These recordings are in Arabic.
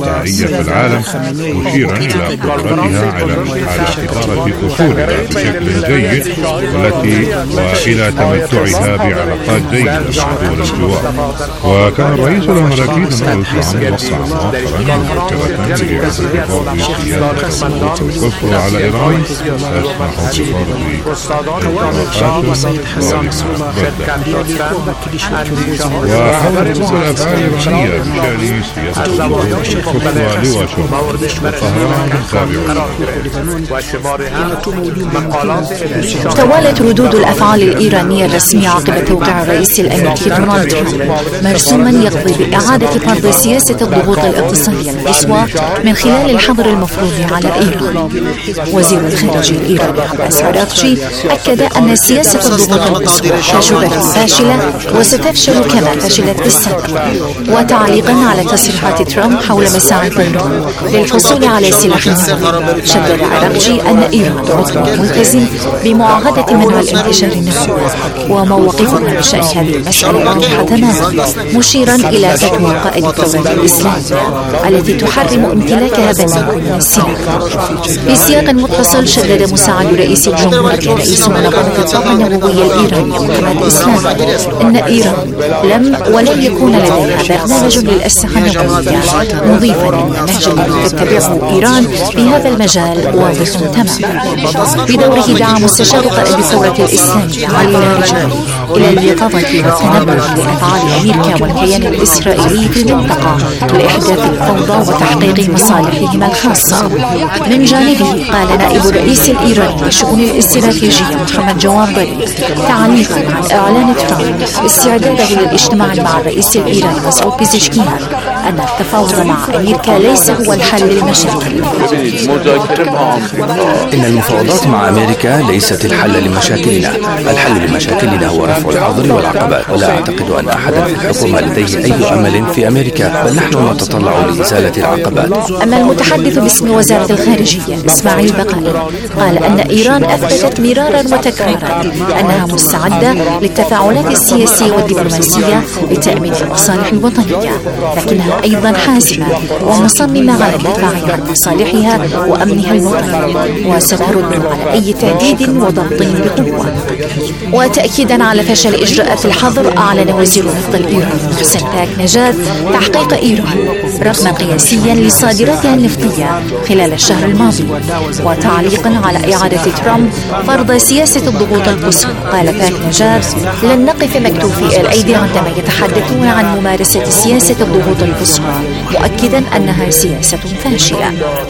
النسائية في العالم، مشيرا إلى قدرتها على إدارة فصولها بشكل جيد وإلى تمتعها بعلاقات جيدة مع دول الجوار. وكان الرئيس الأمريكي دونالد ترامب وقع مؤخرا مذكرة بإعادة فرض سياسة الضغوط القصوى على إيران تسمح بفرض وحول ردود الأفعال الإيرانية بشأن سياسة الضغوط القصوى لواشنطن وطهران تابع. توالت ردود الأفعال الإيرانية الرسمية عقب توقيع الرئيس الأمريكي دونالد ترامب مرسوما يقضي بإعادة فرض سياسة الضغوط الاقتصادية القصوى من خلال الحظر المفروض على إيران. وزير الخارجية الإيراني عباس عراقجي أكد أن سياسة الضغوط القصوى تجربة فاشلة وستفشل كما فشلت بالسابق. وتعليقا على تصريحات ترامب حول مساعي طيران للحصول على سلاح نووي، شدد عراقجي أن إيران عضو ملتزم بمعاهدة منع الانتشار النووي ومواقفها بشأن هذه المسألة واضحة تماما، مشيرا إلى فتوى قائد الثورة الإسلامية التي تحرم امتلاك هذا النوع من السلاح. في سياق متصل شدد مساعد رئيس الجمهورية رئيس منظمة الطاقة النووية الإيرانية محمد إسلام أن إيران ولن يكون لديها برنامج للأسلحة النووية، مضيفا أن النهج الذي تتبعه إيران في هذا المجال واضح تماما. بدوره دعا مستشار قائد الثورة الإسلامية علي لارجاني إلى اليقظة والتنبه لأفعال أمريكا والكيان الإسرائيلي في المنطقة لإحداث الفوضى وتحقيق مصالحهما الخاصة. من جانبه قال نائب الرئيس الإيراني للشؤون الاستراتيجية محمد جواد ظريف تعليقا عن إعلان ترامب استعداده للاجتماع مع الرئيس الإيراني مسعود بيزشكيان أن التفاوض مع أمريكا ليس هو الحل للمشاكل. إن المفاوضات مع أمريكا ليست الحل لمشاكلنا، الحل لمشاكلنا هو رفع الحظر والعقبات، ولا أعتقد أن أحدا في الحكومة لديه أي أمل في أمريكا، بل نحن نتطلع لإزالة العقبات. أما المتحدث باسم وزارة الخارجية إسماعيل بقائي قال أن إيران أثبتت مرارا وتكرارا أنها مستعدة للتفاعلات السياسية والدبلوماسية لتأمين المصالح الوطنية، لكنها أيضا حازمة ومصممة على الدفاع عن مصالحها وأمنها الوطني، وسترد على أي تهديد وضغط بقوة. وتأكيدا على فشل إجراءات الحظر، أعلن وزير النفط الإيراني محسن باك نجاد تحقيق إيران رقما قياسيا لصادراتها النفطية خلال الشهر الماضي. وتعليقا على إعادة ترامب فرض سياسة الضغوط القصوى، قال باك نجاد لن نقف مكتوفي الأيدي عندما يتحدثون عن ممارسة سياسة الضغوط القصوى، مؤكدا أنها سياسة فاشلة.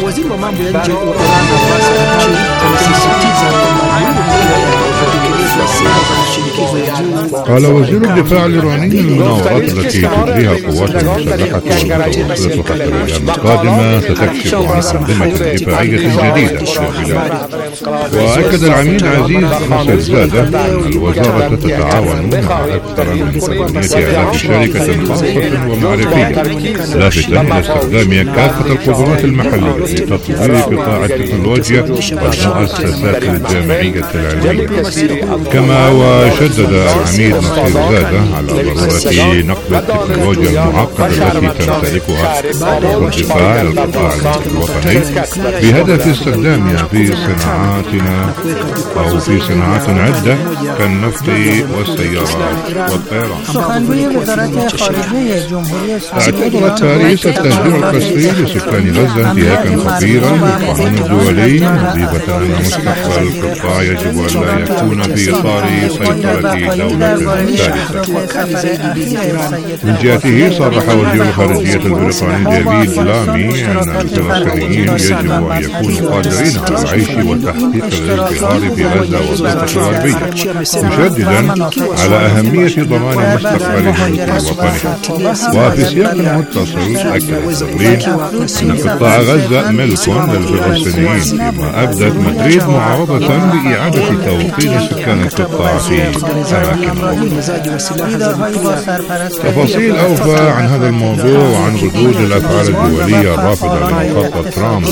قال وزير الدفاع الإيراني المناورات التي تجريها القوات المسلحة والمتوسطة حتى الأيام القادمة ستكشف عن أنظمة دفاعية جديدة للبلاد. وأكد العميد عزيز حسن زادة أن الوزارة تتعاون مع أكثر من 8,000 شركة خاصة ومعرفية، لافتا إلى استخدام كافة القدرات المحلية لتطوير قطاع التكنولوجيا والمؤسسات الجامعية العلمية. كما وشدد العميد نصير زادة على ضرورة نقل التكنولوجيا المعقدة التي تمتلكها الدفاع إلى القطاع الوطني بهدف استخدامها في صناعات عدة كالنفط والسيارات والطيران. اعتبرت باريس التهجير القسري لسكان غزة انتهاكا خطيرا للقانون الدولي، مضيفة أن مستقبل القطاع يجب أن لا يكون في إطار سيطرة دولة ثالثة. من جهته صرح وزير الخارجية البريطاني ديفيد لامي أن الفلسطينيين يجب أن يكونوا قادرين على العيش وتحقيق الازدهار في غزة والضفة الغربية، مشددا على أهمية ضمان مستقبلهم الوطني. وفي سياق متصل أكد برلين أن قطاع غزة ملك للفلسطينيين، فيما أبدت مدريد معارضة بإعادة توطين سكان القطاع في أماكنهم. تفاصيل أوفى عن هذا الموضوع وعن ردود الأفعال الدولية الرافضة لمخطط ترامب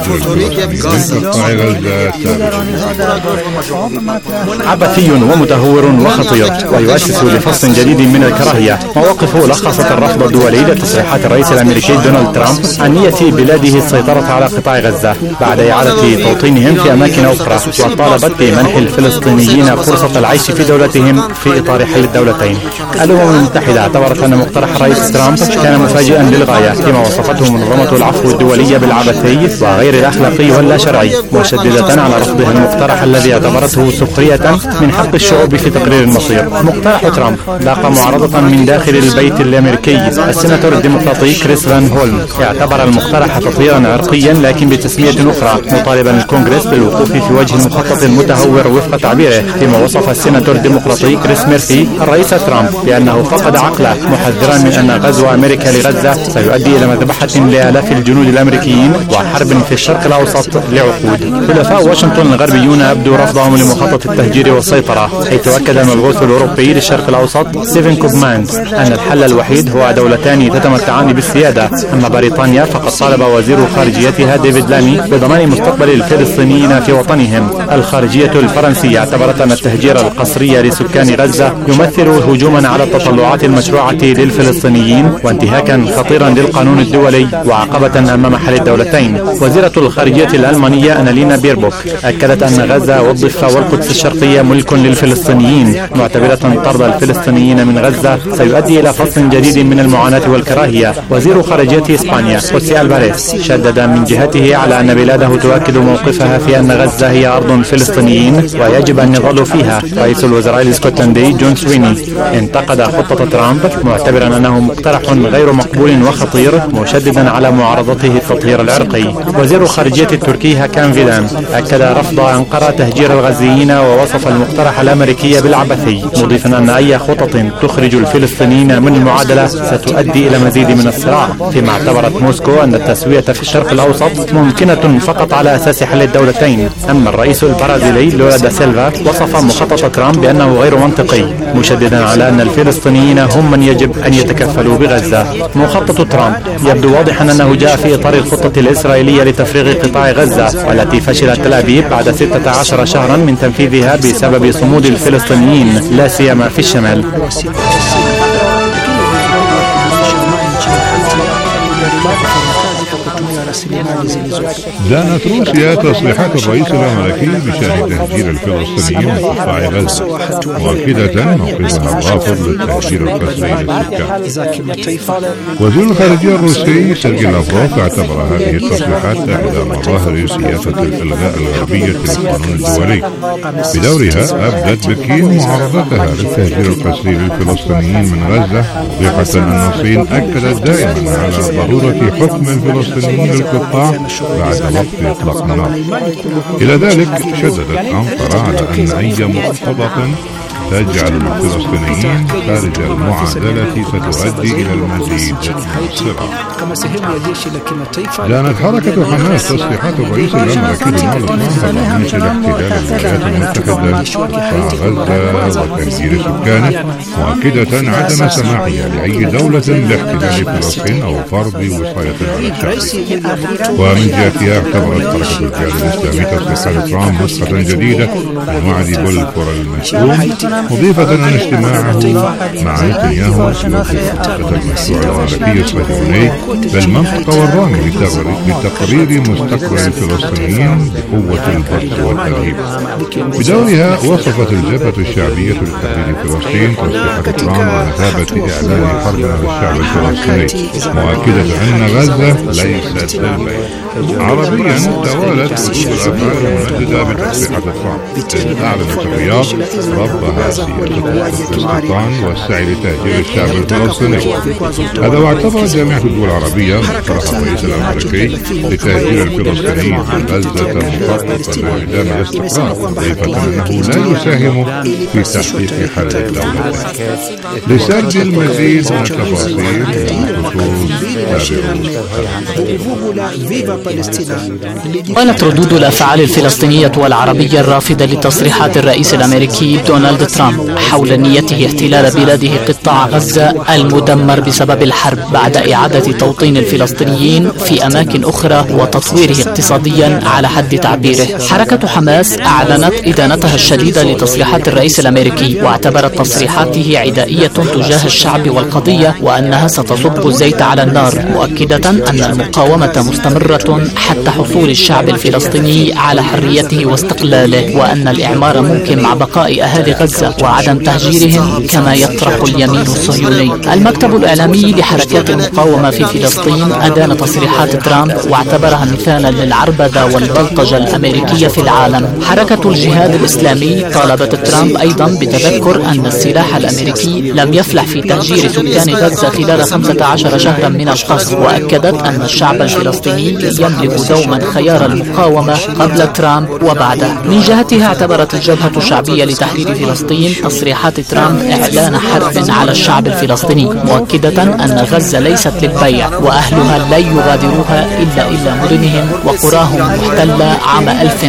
عبثي ومتهور وخطير ويؤسس لفصل جديد من الكراهية. مواقفه لخصت الرفض الدولي لتصريحات الرئيس الأمريكي دونالد ترامب عن نية بلاده السيطرة على قطاع غزة بعد إعادة توطينهم في أماكن أخرى، وطالبت بمنح الفلسطينيين فرصة العيش في دولتهم في إطار حل الدولتين. الأمم المتحدة اعتبرت أن مقترح الرئيس ترامب كان مفاجئا للغاية، فيما وصفته منظمة العفو الدولية بالعبثي وغير الأخلاقي واللا شرعي، مشددة على رفضها المقترح الذي اعتبرته سخرية من حق الشعوب في تقرير المصير. مقترح ترامب لاقى معارضة من داخل البيت الأمريكي. السيناتور الديمقراطي كريس فان هولم اعتبر المقترح تطهيرا عرقيا لكن بتسمية أخرى، مطالبا الكونغرس بالوقوف في وجه المخطط المتهور وفق تعبيره، فيما وصف السيناتور الديمقراطي كريس ميرفي الرئيس ترامب بأنه فقد عقله، محذرا من أن غزو أمريكا لغزة سيؤدي إلى مذبحة لآلاف الجنود الأمريكيين وحرب في الشرق الأوسط لعقود. حلفاء واشنطن الغربيون أبدوا رفضهم لمخطط التهجير والسيطرة، حيث أكد المبعوث الأوروبي للشرق الأوسط ستيفن كوبمان أن الحل الوحيد هو دولتان تتمتعان بالسيادة. أما بريطانيا فقد طالب وزير خارجيتها ديفيد لامي بضمان مستقبل الفلسطينيين في وطنهم. الخارجية الفرنسية اعتبرت أن التهجير القسري لسكان غزة يمثل هجوما على التطلعات المشروعة للفلسطينيين وانتهاكا خطيرا للقانون الدولي وعقبة أمام حل الدولتين. وزيرة الخارجية الألمانية أنالينا بيربوك أكدت أن غزة والضفة والقدس الشرقية ملك للفلسطينيين، معتبرة طرد الفلسطينيين من غزة سيؤدي إلى فصل جديد من المعاناة والكراهية. وزير خارجية إسبانيا خوسيه ألفاريز شدد من جهته على أن بلاده تؤكد موقفها في أن غزة هي أرض الفلسطينيين ويجب أن يظلوا فيها. رئيس الوزراء الاسكتلندي جون سويني انتقد خطة ترامب معتبرا أنه مقترح غير مقبول وخطير، مشددا على معارضته التطهير العرقي. وزير خارجية التركي هاكان فيدان أكد رفض أنقرة تهجير الغزيين ووصف المقترح الأمريكي بالعبثي، مضيفا أن أي خطط تخرج الفلسطينيين من المعادلة ستؤدي إلى مزيد من الصراع، فيما اعتبرت موسكو أن التسوية في الشرق الأوسط ممكنة فقط على أساس حل الدولتين. أما الرئيس البرازيلي لولا دا سيلفا وصف مخطط ترامب بأنه غير منطقي، مشددا على أن الفلسطينيين هم من يجب أن يتكفلوا بغزة. مخطط ترامب يبدو واضحا أنه جاء في إطار الخطة الإسرائيلية لتفريغ قطاع غزة، والتي فشلت تل أبيب بعد 16 شهرا من تنفيذها بسبب صمود الفلسطينيين لا سيما في الشمال. دانت روسيا تصريحات الرئيس الأمريكي بشأن تهجير الفلسطينيين من قطاع غزة، مؤكدة موقفها الرافض للتهجير القسري للسكان. وزير الخارجية الروسي سيرجي لافروف اعتبر هذه التصريحات إحدى مظاهر سياسة الإلغاء الغربية للقانون الدولي. بدورها أبدت بكين معارضتها للتهجير القسري للفلسطينيين من غزة، موضحة أن الصين أكدت دائما على ضرورة حكم الفلسطينيين للقطاع بعد وقت إطلاق النار. إلى ذلك شددت أنقرة على أن أي مخططة تجعل الفلسطينيين خارج المعادلة ستؤدي إلى المزيد من الصراع. دانت حركة حماس تصريحات الرئيس الأمريكي دونالد ترامب مثل احتلال الولايات المتحدة لقطاع غزة وتهجير سكانه، مؤكدة عدم سماحها لأي دولة لاحتلال فلسطين أو فرض وصاية على الشعب. ومن جهتها اعتبرت حركة الجهاد الإسلامي تصريحات ترامب نسخة جديدة من وعد بلفور المشؤوم، مضيفة أن اجتماعه مع نتنياهو في منطقة المشروع العربي الصهيوني بالمنطقة والرامي لتقرير مستقبل الفلسطينيين بقوة البسط والترهيب. بدورها وصفت الجبهة الشعبية لتحرير فلسطين تصريحات ترامب بمثابة إعلان حرب على الشعب الفلسطيني، مؤكدة أن غزة ليست للبيع. عربيا توالت ردود الأفعال المنددة بتصريحات ترامب. أعلنت الرياض رفضها سياسة الاستيطان والسعي لتهجير الشعب الفلسطيني. هذا واعتبر جامعة الدول العربية مقترح الرئيس الأمريكي لتهجير الفلسطينيين من غزة مخططا لإعدام الاستقرار، مضيفة أنه لا يساهم في تحقيق حل الدولة. لسرد المزيد من التفاصيل قالت ردود الأفعال الفلسطينية والعربية الرافضة لتصريحات الرئيس الأمريكي دونالد ترامب ترامب حول نيته احتلال بلاده قطاع غزة المدمر بسبب الحرب بعد إعادة توطين الفلسطينيين في أماكن أخرى وتطويره اقتصاديا على حد تعبيره. حركة حماس أعلنت إدانتها الشديدة لتصريحات الرئيس الأمريكي، واعتبرت تصريحاته عدائية تجاه الشعب والقضية وأنها ستصب الزيت على النار، مؤكدة أن المقاومة مستمرة حتى حصول الشعب الفلسطيني على حريته واستقلاله، وأن الإعمار ممكن مع بقاء أهالي غزة وعدم تهجيرهم كما يطرح اليمين الصهيوني. المكتب الإعلامي لحركات المقاومة في فلسطين أدان تصريحات ترامب واعتبرها مثالا للعربدة والبلطجة الأمريكية في العالم. حركة الجهاد الإسلامي طالبت ترامب أيضا بتذكر أن السلاح الأمريكي لم يفلح في تهجير سكان غزة خلال 15 شهرا من القصف، وأكدت أن الشعب الفلسطيني يملك دوما خيار المقاومة قبل ترامب وبعده. من جهتها اعتبرت الجبهة الشعبية لتحرير فلسطين تصريحات ترامب إعلان حرب على الشعب الفلسطيني، مؤكدة أن غزة ليست للبيع وأهلها لا يغادروها إلا مدنهم وقراهم محتلة عام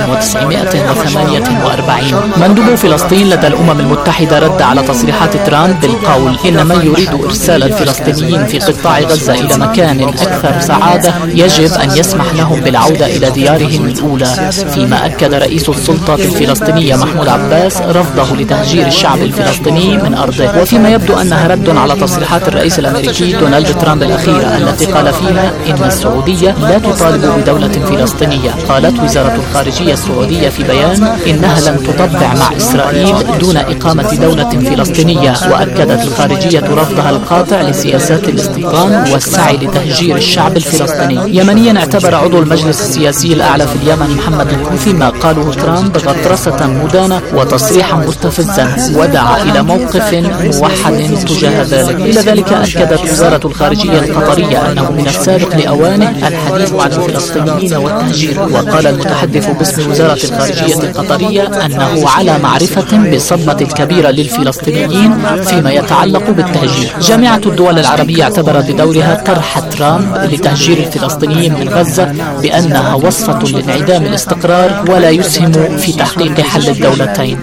1948. مندوب فلسطين لدى الأمم المتحدة رد على تصريحات ترامب بالقول إن من يريد إرسال الفلسطينيين في قطاع غزة إلى مكان أكثر سعادة يجب أن يسمح لهم بالعودة إلى ديارهم الأولى. فيما أكد رئيس السلطات الفلسطينية محمود عباس رفضه لتهجير الشعب الفلسطيني من أرضه، وفيما يبدو أنها رد على تصريحات الرئيس الأمريكي دونالد ترامب الأخيرة التي قال فيها إن السعودية لا تطالب بدولة فلسطينية. قالت وزارة الخارجية السعودية في بيان إنها لن تطبع مع إسرائيل دون إقامة دولة فلسطينية، وأكدت الخارجية رفضها القاطع لسياسات الاستيطان والسعي لتهجير الشعب الفلسطيني. يمنيا اعتبر عضو المجلس السياسي الأعلى في اليمن محمد الكوفي ما قاله ترامب غطرسة مدانة وتصريحا مستفزا، ودعا إلى موقف موحد تجاه ذلك. إلى ذلك أكدت وزارة الخارجية القطرية أنه من السابق لأوانه الحديث عن الفلسطينيين والتهجير، وقال المتحدث باسم وزارة الخارجية القطرية أنه على معرفة بالصدمة الكبيرة للفلسطينيين فيما يتعلق بالتهجير. جامعة الدول العربية اعتبرت بدورها طرح ترامب لتهجير الفلسطينيين من غزة بأنها وصفة لانعدام الاستقرار ولا يسهم في تحقيق حل الدولتين.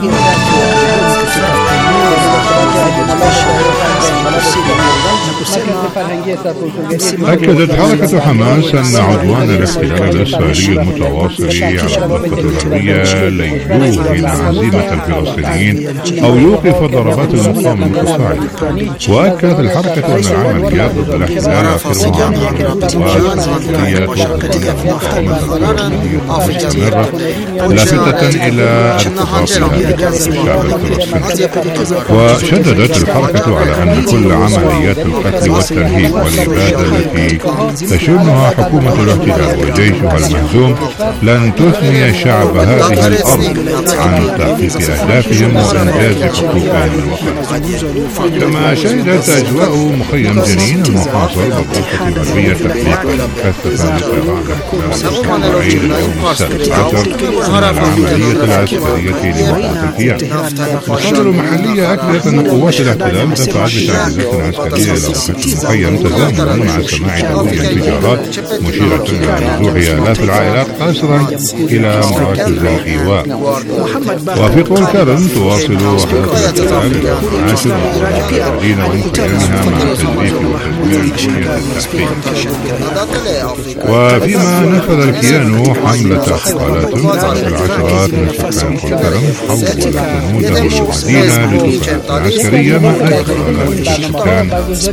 أكدت حركة حماس أن عدوان الاحتلال الإسرائيلي المتواصل على الضفة الغربية لن يوهن عزيمة الفلسطينيين أو يوقف ضربات المقاومة المتصاعدة. وأكدت الحركة أن العمليات ضد الاحتلال آخرها عمل القوات الفلسطينية مستمرة، لافتة إلى ارتباطها بتاريخ الشعب الفلسطيني. وشددت الحركة على أن كل عمليات القتل والترهيب والإبادة التي تشنها حكومة الاحتلال وجيشها المهزوم لن تثني شعب هذه الأرض عن تحقيق أهدافهم وإنجاز حقوقهم الوطنية. كما شهدت أجواء مخيم جنين المحاصر بالضفة الغربية تحقيقا مكثفا لقراء الاحتلال الإسرائيلي اليوم السابع عشر من العملية العسكرية لوقف الكيان. مصادر محلية أكدت أن قوات الاحتلال دفعت بتعزيزات عسكرية إلى ضفة المخيم تزامنا مع سماع دوي انفجارات مشيرة إلى نزوح آلاف العائلات قاصرا إلى مراكز الإيواء. وفي طول كرم تواصل وحدات الاحتلال إلى معاشر المتواجدين من خيامها مع تجديد وتدوير البنية التحتية. وفيما نفذ الكيان حملة اعتقالات على العشرات من سكان طول كرم، حول جنوده المدينة لتفعل عسكرية ما أجبر على السكان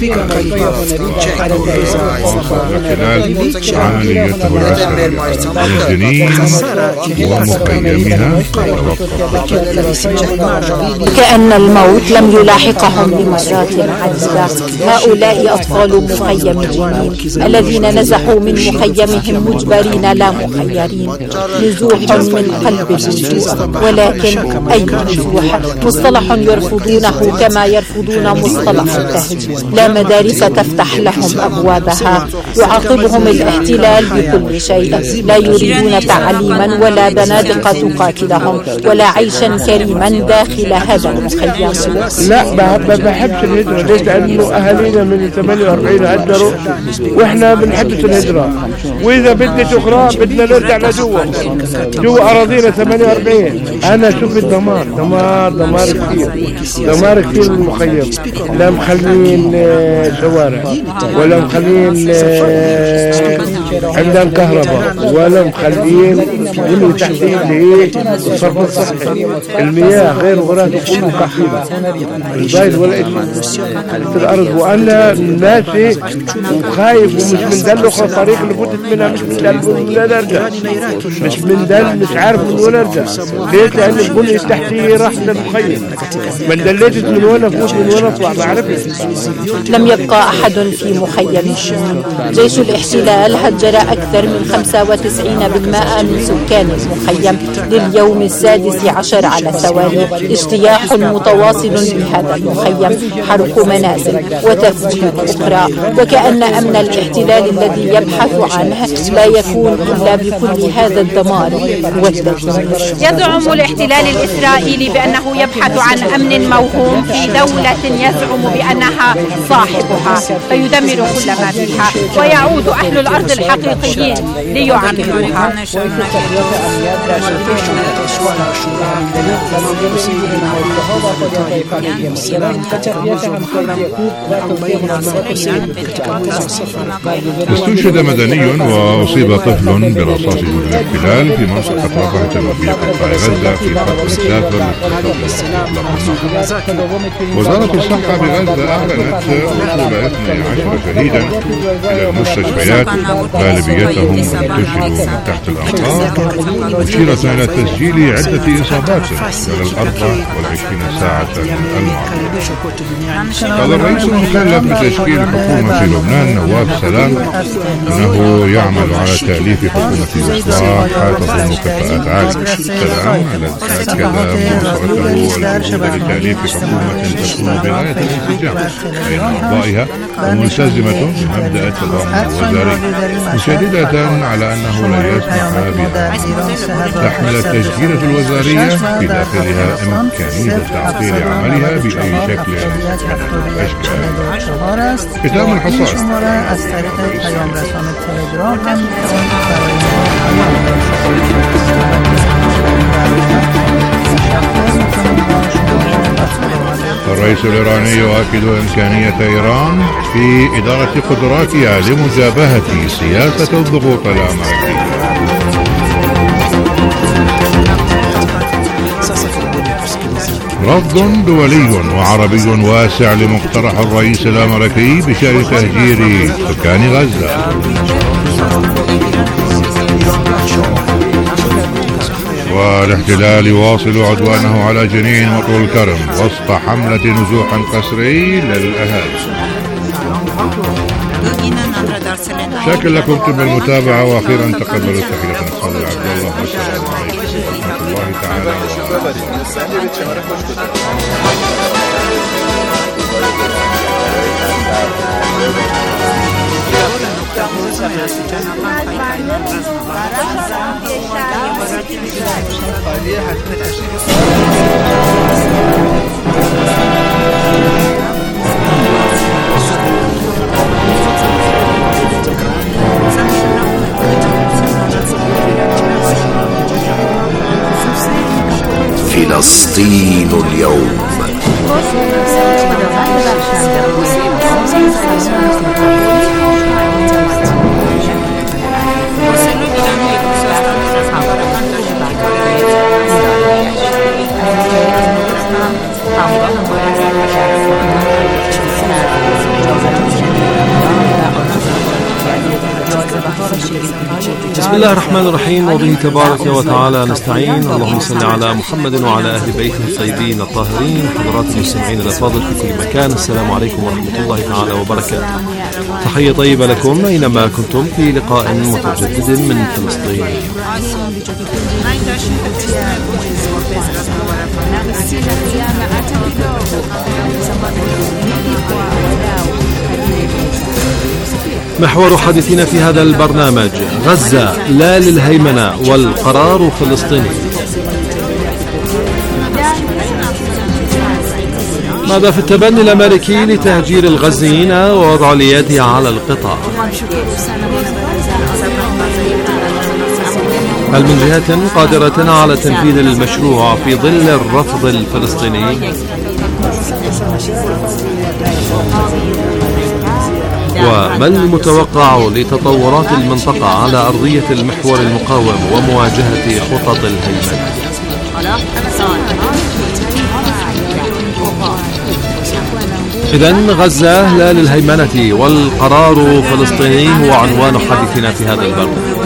خلال عمليته العسكرية من جنين ومخيمها. كأن الموت لم يلاحقهم لمرات عديدة. هؤلاء أطفال مخيم جنين الذين نزحوا من مخيمهم مجبرين لا مخيرين. نزوح من قلب الوجوع، ولكن أي نزوح؟ مصطلح يرفضونه كما يرفضون مصطلح التهجير. لا مدارس تفتح لهم أبوابها، يعاقبهم الاحتلال بكل شيء. لا يريدون تعليما ولا بنادق تقاتلهم ولا عيشا كريما داخل هذا المخيم. لا ما بحبش الهجرة. ليش؟ لأنه أهالينا من 48 هجروا، واحنا بنحبس الهجرة، واذا بدنا اخرى بدنا نرجع جوا اراضينا 48. انا شوف الدمار، دمار كثير للمخيم. لا مخلين شوارع، ولا مخلين عمدان كهرباء، ولا مخلين بنية تحتية اللي هي الصرف الصحي، المياه غير وغيرها كله كحيلة البايد ولا في الأرض. وأنا ماشي وخايف ومش من دل أخرى الطريق اللي فتت منها، مش من دل ولا نرجع، مش عارف من وين أرجع. ليش؟ لأن البنية التحتية راح للمخيم، ما دليتش من وين أفوت من وين أطلع، ما عرفتش. لم يبقى أحد في مخيم الشمال. جيش الاحتلال هجر أكثر من 95% من سكان المخيم لليوم السادس عشر على التوالي. اجتياح متواصل لهذا المخيم، حرق منازل وتفجير أخرى، وكأن أمن الاحتلال الذي يبحث عنه لا يكون إلا بكل هذا الدمار والتدمير. يزعم الاحتلال الإسرائيلي بأنه يبحث عن أمن موهوم في دولة يزعم بأنها صاحبها، فيدمر كل ما فيها، ويعود أهل الأرض الحقيقيين ليعمروها. استشهد مدني وأصيب طفل برصاص جنود الاحتلال في منطقة رفح جنوبية قطاع غزة في خط مسافر وزارة الصحة بغزة أعلنت وصول 12 شهيدا إلى المستشفيات، غالبيتهم استشهدوا من تحت الأمطار، مشيرة إلى تسجيل عدة إصابات خلال 24 ساعة الماضية. قال الرئيس المكلف بتشكيل حكومة لبنان نواف سلام أنه يعمل على تأليف حكومة إصلاح تضم كفاءات عالية. سلام أكد مواصلته الجهود لتأليف حكومة تكون بغاية الانسجام بين أعضائها وملتزمة بمبدأ التضامن الوزاري، مشددة على أنه لا يسمح بأن تحمل التشكيلة الوزارية في داخلها إمكانية تعطيل عملها بأي شكل من الأشكال. ختام الحصاد. الرئيس الإيراني يؤكد إمكانية إيران في إدارة قدراتها لمجابهة سياسة الضغوط الأمريكية. رفض دولي وعربي واسع لمقترح الرئيس الأمريكي بشأن تهجير سكان غزة. والاحتلال يواصل عدوانه على جنين وطول الكرم وسط حملة نزوح قسري للأهالي. شكرا لكم بالمتابعة، وأخيرا تقبلوا تحية نصر عبد الله، والسلام عليكم ورحمة الله تعالى فلسطين اليوم. بسم الله الرحمن الرحيم، وبه تبارك وتعالى نستعين. اللهم صل على محمد وعلى أهل بيته الطيبين الطاهرين. حضرات المستمعين الأفاضل في كل مكان، السلام عليكم ورحمة الله تعالى وبركاته. تحية طيبة لكم أينما كنتم في لقاء متجدد من فلسطين. محور حديثنا في هذا البرنامج: غزة لا للهيمنة والقرار فلسطيني. ماذا في التبني الأمريكي لتهجير الغزيين ووضع اليد على القطاع؟ هل من جهة قادرة على تنفيذ المشروع في ظل الرفض الفلسطيني؟ وما المتوقع لتطورات المنطقة على أرضية المحور المقاوم ومواجهة خطط الهيمنة؟ إذن غزة لا للهيمنة والقرار فلسطيني هو عنوان حديثنا في هذا البرنامج.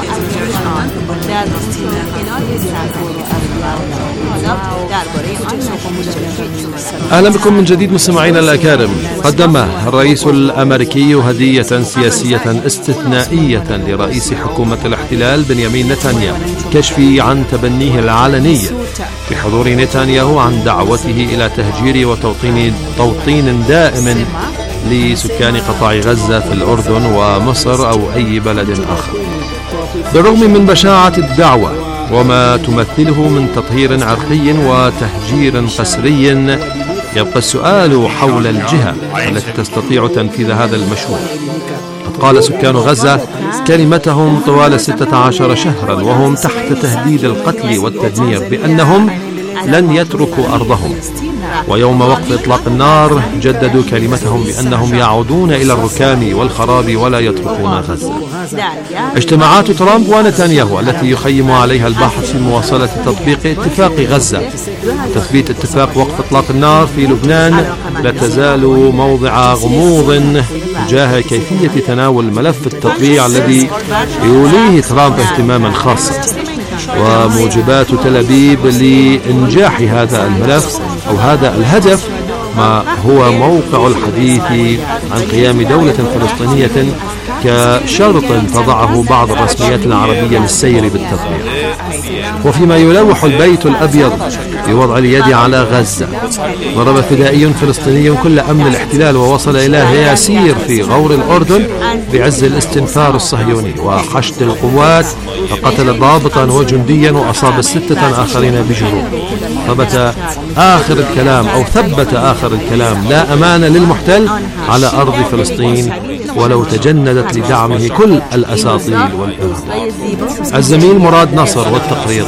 أهلا بكم من جديد مستمعينا الأكارم. قدم الرئيس الأمريكي هدية سياسية استثنائية لرئيس حكومة الاحتلال بنيامين نتنياهو كشفي عن تبنيه العلني بحضور نتنياهو عن دعوته إلى تهجير وتوطين دائم لسكان قطاع غزة في الأردن ومصر أو أي بلد آخر. بالرغم من بشاعة الدعوة وما تمثله من تطهير عرقي وتهجير قسري، يبقى السؤال حول الجهة التي تستطيع تنفيذ هذا المشروع. قد قال سكان غزة كلمتهم طوال 16 شهرا وهم تحت تهديد القتل والتدمير بأنهم لن يتركوا أرضهم، ويوم وقت إطلاق النار جددوا كلمتهم بأنهم يعودون إلى الركام والخراب ولا يتركون غزة. اجتماعات ترامب ونتنياهو التي يخيم عليها البحث في مواصلة تطبيق اتفاق غزة تثبيت اتفاق وقف إطلاق النار في لبنان لا تزال موضع غموض تجاه كيفية تناول ملف التطبيع الذي يوليه ترامب اهتماما خاصا، وموجبات تل أبيب لإنجاح هذا الملف أو هذا الهدف ما هو موقع الحديث عن قيام دولة فلسطينية كشرط تضعه بعض الرسميات العربية للسير بالتطبيع. وفيما يلوح البيت الأبيض بوضع اليد على غزة، ضرب فدائي فلسطيني كل أمن الاحتلال ووصل إلى ياسير في غور الأردن بعز الاستنفار الصهيوني وحشد القوات، فقتل ضابطا وجنديا وأصاب 6 آخرين بجروح. ثبت آخر الكلام لا أمان للمحتل على أرض فلسطين ولو تجندت لدعمه كل الأساطيل والإرهاب. الزميل مراد نصر والتقرير.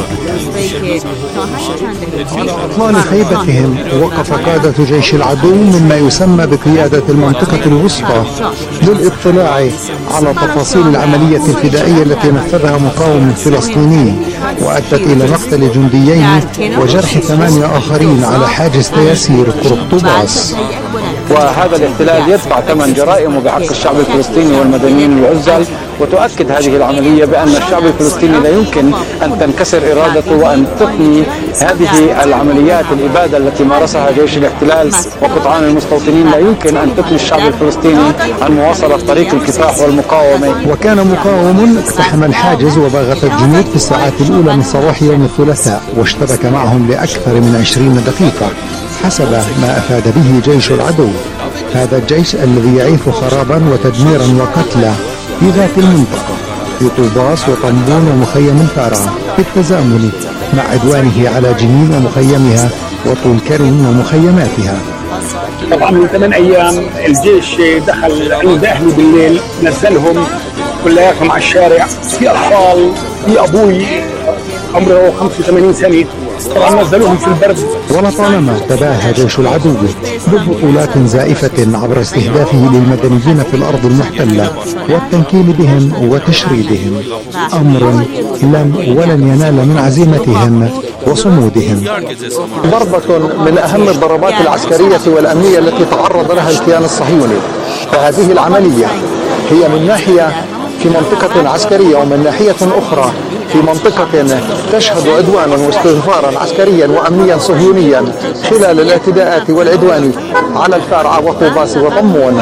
في أطلال خيبتهم وقف قادة جيش العدو مما يسمى بقيادة المنطقة الوسطى للاطلاع على تفاصيل العملية الفدائية التي نفذها مقاوم فلسطيني وأدت إلى مقتل جنديين وجرح 8 آخرين على حاجز تياسير قرب طوباس. وهذا الاحتلال يدفع ثمن جرائمه بحق الشعب الفلسطيني والمدنيين العزل، وتؤكد هذه العملية بأن الشعب الفلسطيني لا يمكن أن تنكسر إرادته وأن تقني هذه العمليات الإبادة التي مارسها جيش الاحتلال وقطعان المستوطنين، لا يمكن أن تقني الشعب الفلسطيني عن مواصلة طريق الكفاح والمقاومة. وكان مقاوم اقتحم الحاجز وباغت الجنود في الساعات الأولى من صباح يوم الثلاثاء واشتبك معهم لأكثر من 20 دقيقة حسب ما أفاد به جيش العدو. هذا الجيش الذي يعيث خرابا وتدميرا وقتلا في ذات المنطقة في طوباس وطنبون ومخيم فارع بالتزامن مع عدوانه على جنين ومخيمها وطول كرم ومخيماتها. طبعا من 8 أيام الجيش دخل عند أهلي بالليل، نزلهم كلياتهم على الشارع، في أطفال، في أبوي عمره 85 سنة، طبعا نزلوهم في البرد. ولطالما تباهى جيش العدو ببطولات زائفة عبر استهدافه للمدنيين في الأرض المحتلة والتنكيل بهم وتشريدهم، أمر ولن ينال من عزيمتهم وصمودهم. ضربة من أهم الضربات العسكرية والأمنية التي تعرض لها الكيان الصهيوني، فهذه العملية هي من ناحية في منطقة عسكرية ومن ناحية أخرى في منطقة تشهد عدوانا واستنفارا عسكريا وأمنيا صهيونيا خلال الاعتداءات والعدوان على الفارعة وطوباس وطمون.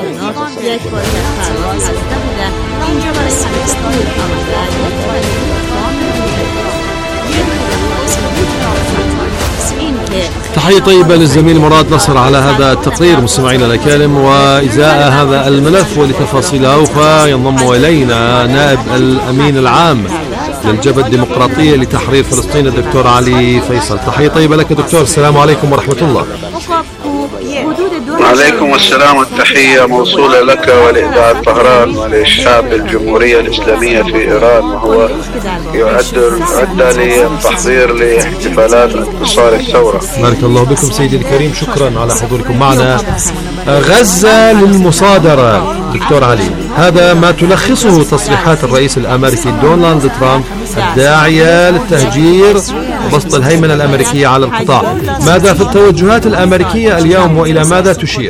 تحية طيبة للزميل مراد نصر على هذا التقرير. مستمعينا الأكارم، وإزاء هذا الملف ولتفاصيله فينضم إلينا نائب الأمين العام للجبهة الديمقراطية لتحرير فلسطين الدكتور علي فيصل. تحية طيبة لك دكتور، السلام عليكم ورحمة الله. عليكم السلام والتحية موصولة لك ولإذاعة طهران وللشعب الجمهورية الإسلامية في إيران، وهو يعد للتحضير لاحتفالات انتصار الثورة. بارك الله بكم سيدي الكريم، شكرا على حضوركم معنا. غزة للمصادرة دكتور علي، هذا ما تلخصه تصريحات الرئيس الأمريكي دونالد ترامب الداعية للتهجير وبسط الهيمنة الأمريكية على القطاع. ماذا في التوجهات الأمريكية اليوم وإلى ماذا تشير؟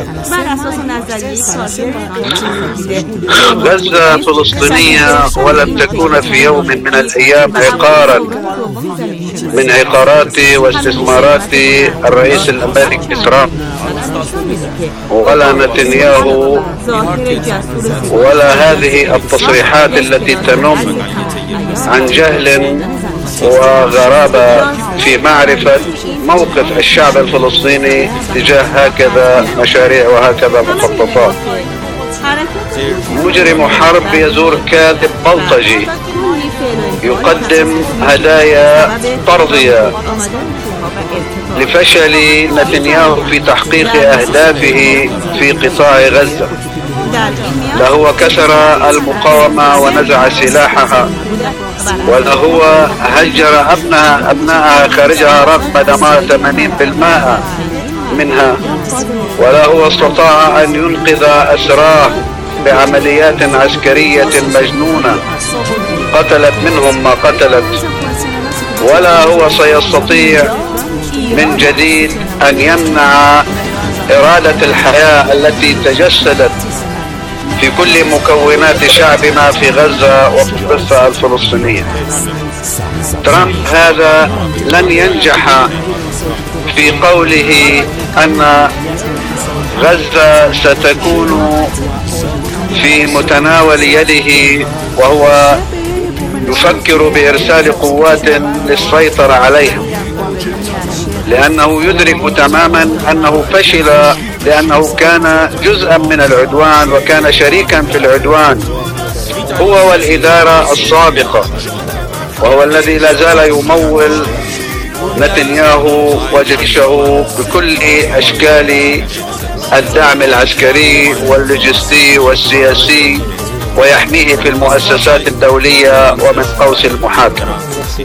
غزة فلسطينية ولن تكون في يوم من الأيام عقارا من عقارات واستثمارات الرئيس الأمريكي ترامب ولا نتنياهو ولا هذه التصريحات التي تنم عن جهل وغرابة في معرفة موقف الشعب الفلسطيني تجاه هكذا مشاريع وهكذا مخططات. مجرم حرب يزور كاذب بلطجي يقدم هدايا طردية لفشل نتنياهو في تحقيق أهدافه في قطاع غزة. لهو كسر المقاومة ونزع سلاحها، ولهو هجر أبنائها خارجها رغم دمار 80% منها، ولهو استطاع أن ينقذ أسراه بعمليات عسكرية مجنونة قتلت منهم ما قتلت. ولا هو سيستطيع من جديد أن يمنع إرادة الحياة التي تجسدت في كل مكونات شعبنا في غزة وفي الضفة الفلسطينية. ترامب هذا لن ينجح في قوله أن غزة ستكون في متناول يده، وهو يفكر بإرسال قوات للسيطرة عليها، لأنه يدرك تماما أنه فشل، لأنه كان جزءا من العدوان وكان شريكا في العدوان هو والإدارة السابقة، وهو الذي لا زال يمول نتنياهو وجيشه بكل أشكال الدعم العسكري واللوجستي والسياسي، ويحميه في المؤسسات الدولية ومن قوس المحاكمة.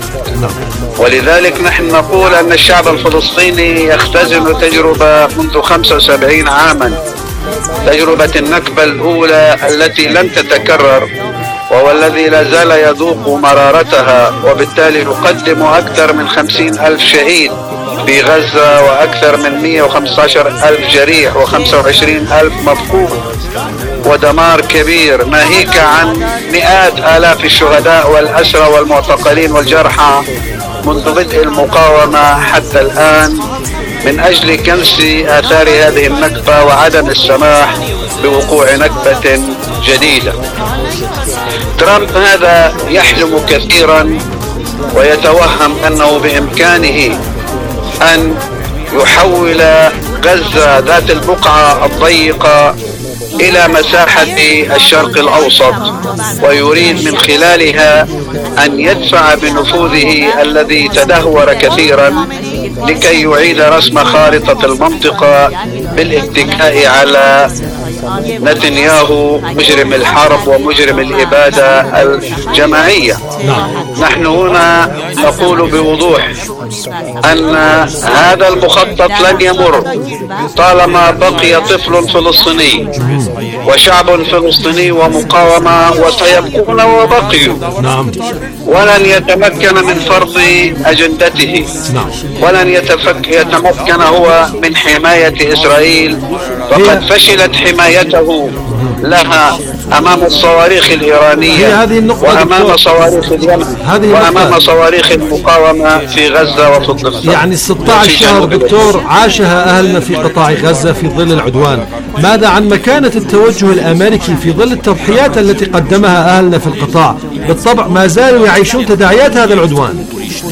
ولذلك نحن نقول أن الشعب الفلسطيني يختزن تجربة منذ 75 عاما، تجربة النكبة الأولى التي لن تتكرر، وهو الذي لا زال يذوق مرارتها، وبالتالي يقدم أكثر من 50,000 شهيد في غزة وأكثر من 115,000 جريح و25,000 مفقود ودمار كبير، ناهيك عن مئات آلاف الشهداء والأسرى والمعتقلين والجرحى منذ بدء المقاومة حتى الآن، من أجل كنس آثار هذه النكبة وعدم السماح بوقوع نكبة جديدة. ترامب هذا يحلم كثيرا ويتوهم أنه بإمكانه أن يحول غزة ذات البقعة الضيقة إلى مساحة الشرق الأوسط، ويريد من خلالها أن يدفع بنفوذه الذي تدهور كثيرا لكي يعيد رسم خارطة المنطقة بالاتكاء على نتنياهو مجرم الحرب ومجرم الإبادة الجماعية. نحن هنا نقول بوضوح أن هذا المخطط لن يمر طالما بقي طفل فلسطيني وشعب فلسطيني ومقاومة، وسيبقون وبقيوا، ولن يتمكن من فرض أجندته، ولن يتمكن هو من حماية إسرائيل، وقد فشلت حمايته لها أمام الصواريخ الإيرانية وأمام صواريخ اليمن وأمام صواريخ المقاومة في غزة وفي الضفة. يعني 16 شهر دكتور عاشها أهلنا في قطاع غزة في ظل العدوان. ماذا عن مكانة التوجه الأمريكي في ظل التضحيات التي قدمها أهلنا في القطاع؟ بالطبع ما زالوا يعيشون تداعيات هذا العدوان.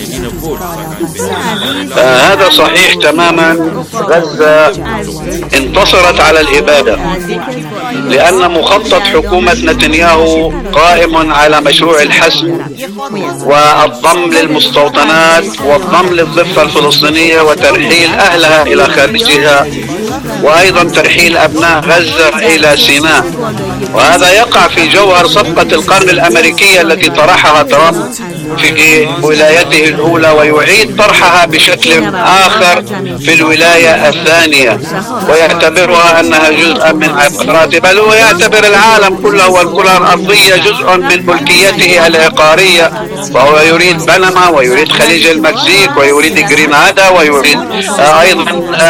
هذا صحيح تماما. غزة انتصرت على الإبادة، لأن مخطط حكومة نتنياهو قائم على مشروع الحسم والضم للمستوطنات والضم للضفة الفلسطينية وترحيل أهلها إلى خارجها وأيضا ترحيل أبناء غزة إلى سيناء. وهذا يقع في جوهر صفقة القرن الأمريكية التي طرحها ترامب في ولايته الأولى، ويعيد طرحها بشكل آخر في الولاية الثانية، ويعتبرها أنها جزءا من عقاراته، بل هو يعتبر العالم كله والكرة الأرضية جزء من ملكيته العقارية. فهو يريد بنما، ويريد خليج المكسيك، ويريد غرينادا، ويريد أيضا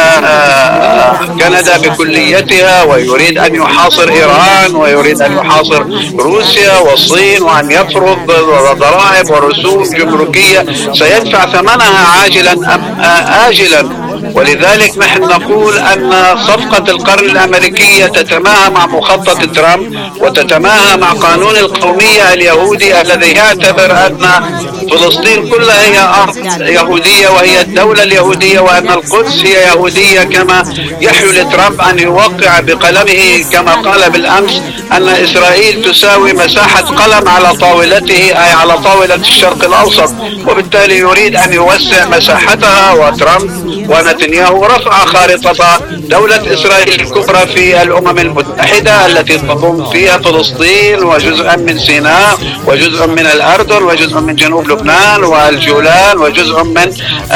كندا بكليتها، ويريد أن يحاصر إيران، ويريد أن يحاصر روسيا والصين، وأن يفرض ضرائب ورسوم جمركية سيدفع ثمنها عاجلا أم آجلا. ولذلك نحن نقول أن صفقة القرن الأمريكية تتماهى مع مخطط ترامب، وتتماهى مع قانون القومية اليهودي الذي يعتبر أن فلسطين كلها هي أرض يهودية وهي الدولة اليهودية، وأن القدس هي يهودية، كما يحيو لترامب أن يوقع بقلمه كما قال بالأمس أن إسرائيل تساوي مساحة قلم على طاولته، أي على طاولة الشرق الأوسط، وبالتالي يريد أن يوسع مساحتها. وترامب ونتنياهو رفع خارطة دولة إسرائيل الكبرى في الأمم المتحدة التي تضم فيها فلسطين وجزءا من سيناء وجزء من الأردن وجزء من جنوب لبنان والجولان وجزء من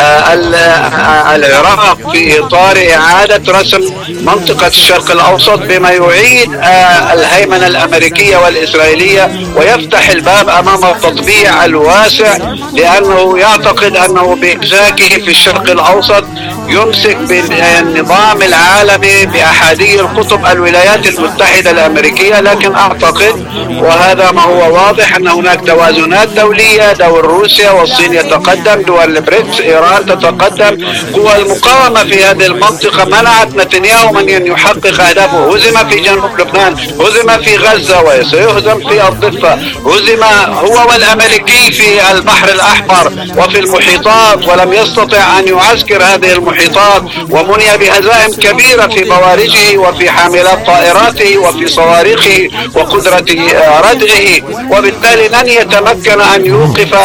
العراق، في إطار إعادة رسم منطقة الشرق الأوسط بما يعيد الهيمنة الأمريكية والإسرائيلية، ويفتح الباب أمام التطبيع الواسع، لأنه يعتقد أنه بإمساكه في الشرق الأوسط يمسك بالنظام العالمي بأحادي القطب الولايات المتحدة الأمريكية. لكن أعتقد، وهذا ما هو واضح، أن هناك توازنات دولية، دول روسيا والصين يتقدم، دول البريكس، إيران تتقدم، قوى المقاومة في هذه المنطقة منعت نتنياهو من أن يحقق أهدافه. هزم في جنوب لبنان، هزم في غزة، وسيهزم في الضفة، هزم هو والأمريكي في البحر الأحمر وفي المحيطات، ولم يستطع أن يعسكر هذه المحيطات، ومني بهزائم كبيرة في بوارجه وفي حاملات طائراته وفي صواريخه وقدرة ردعه، وبالتالي لن يتمكن أن يوقف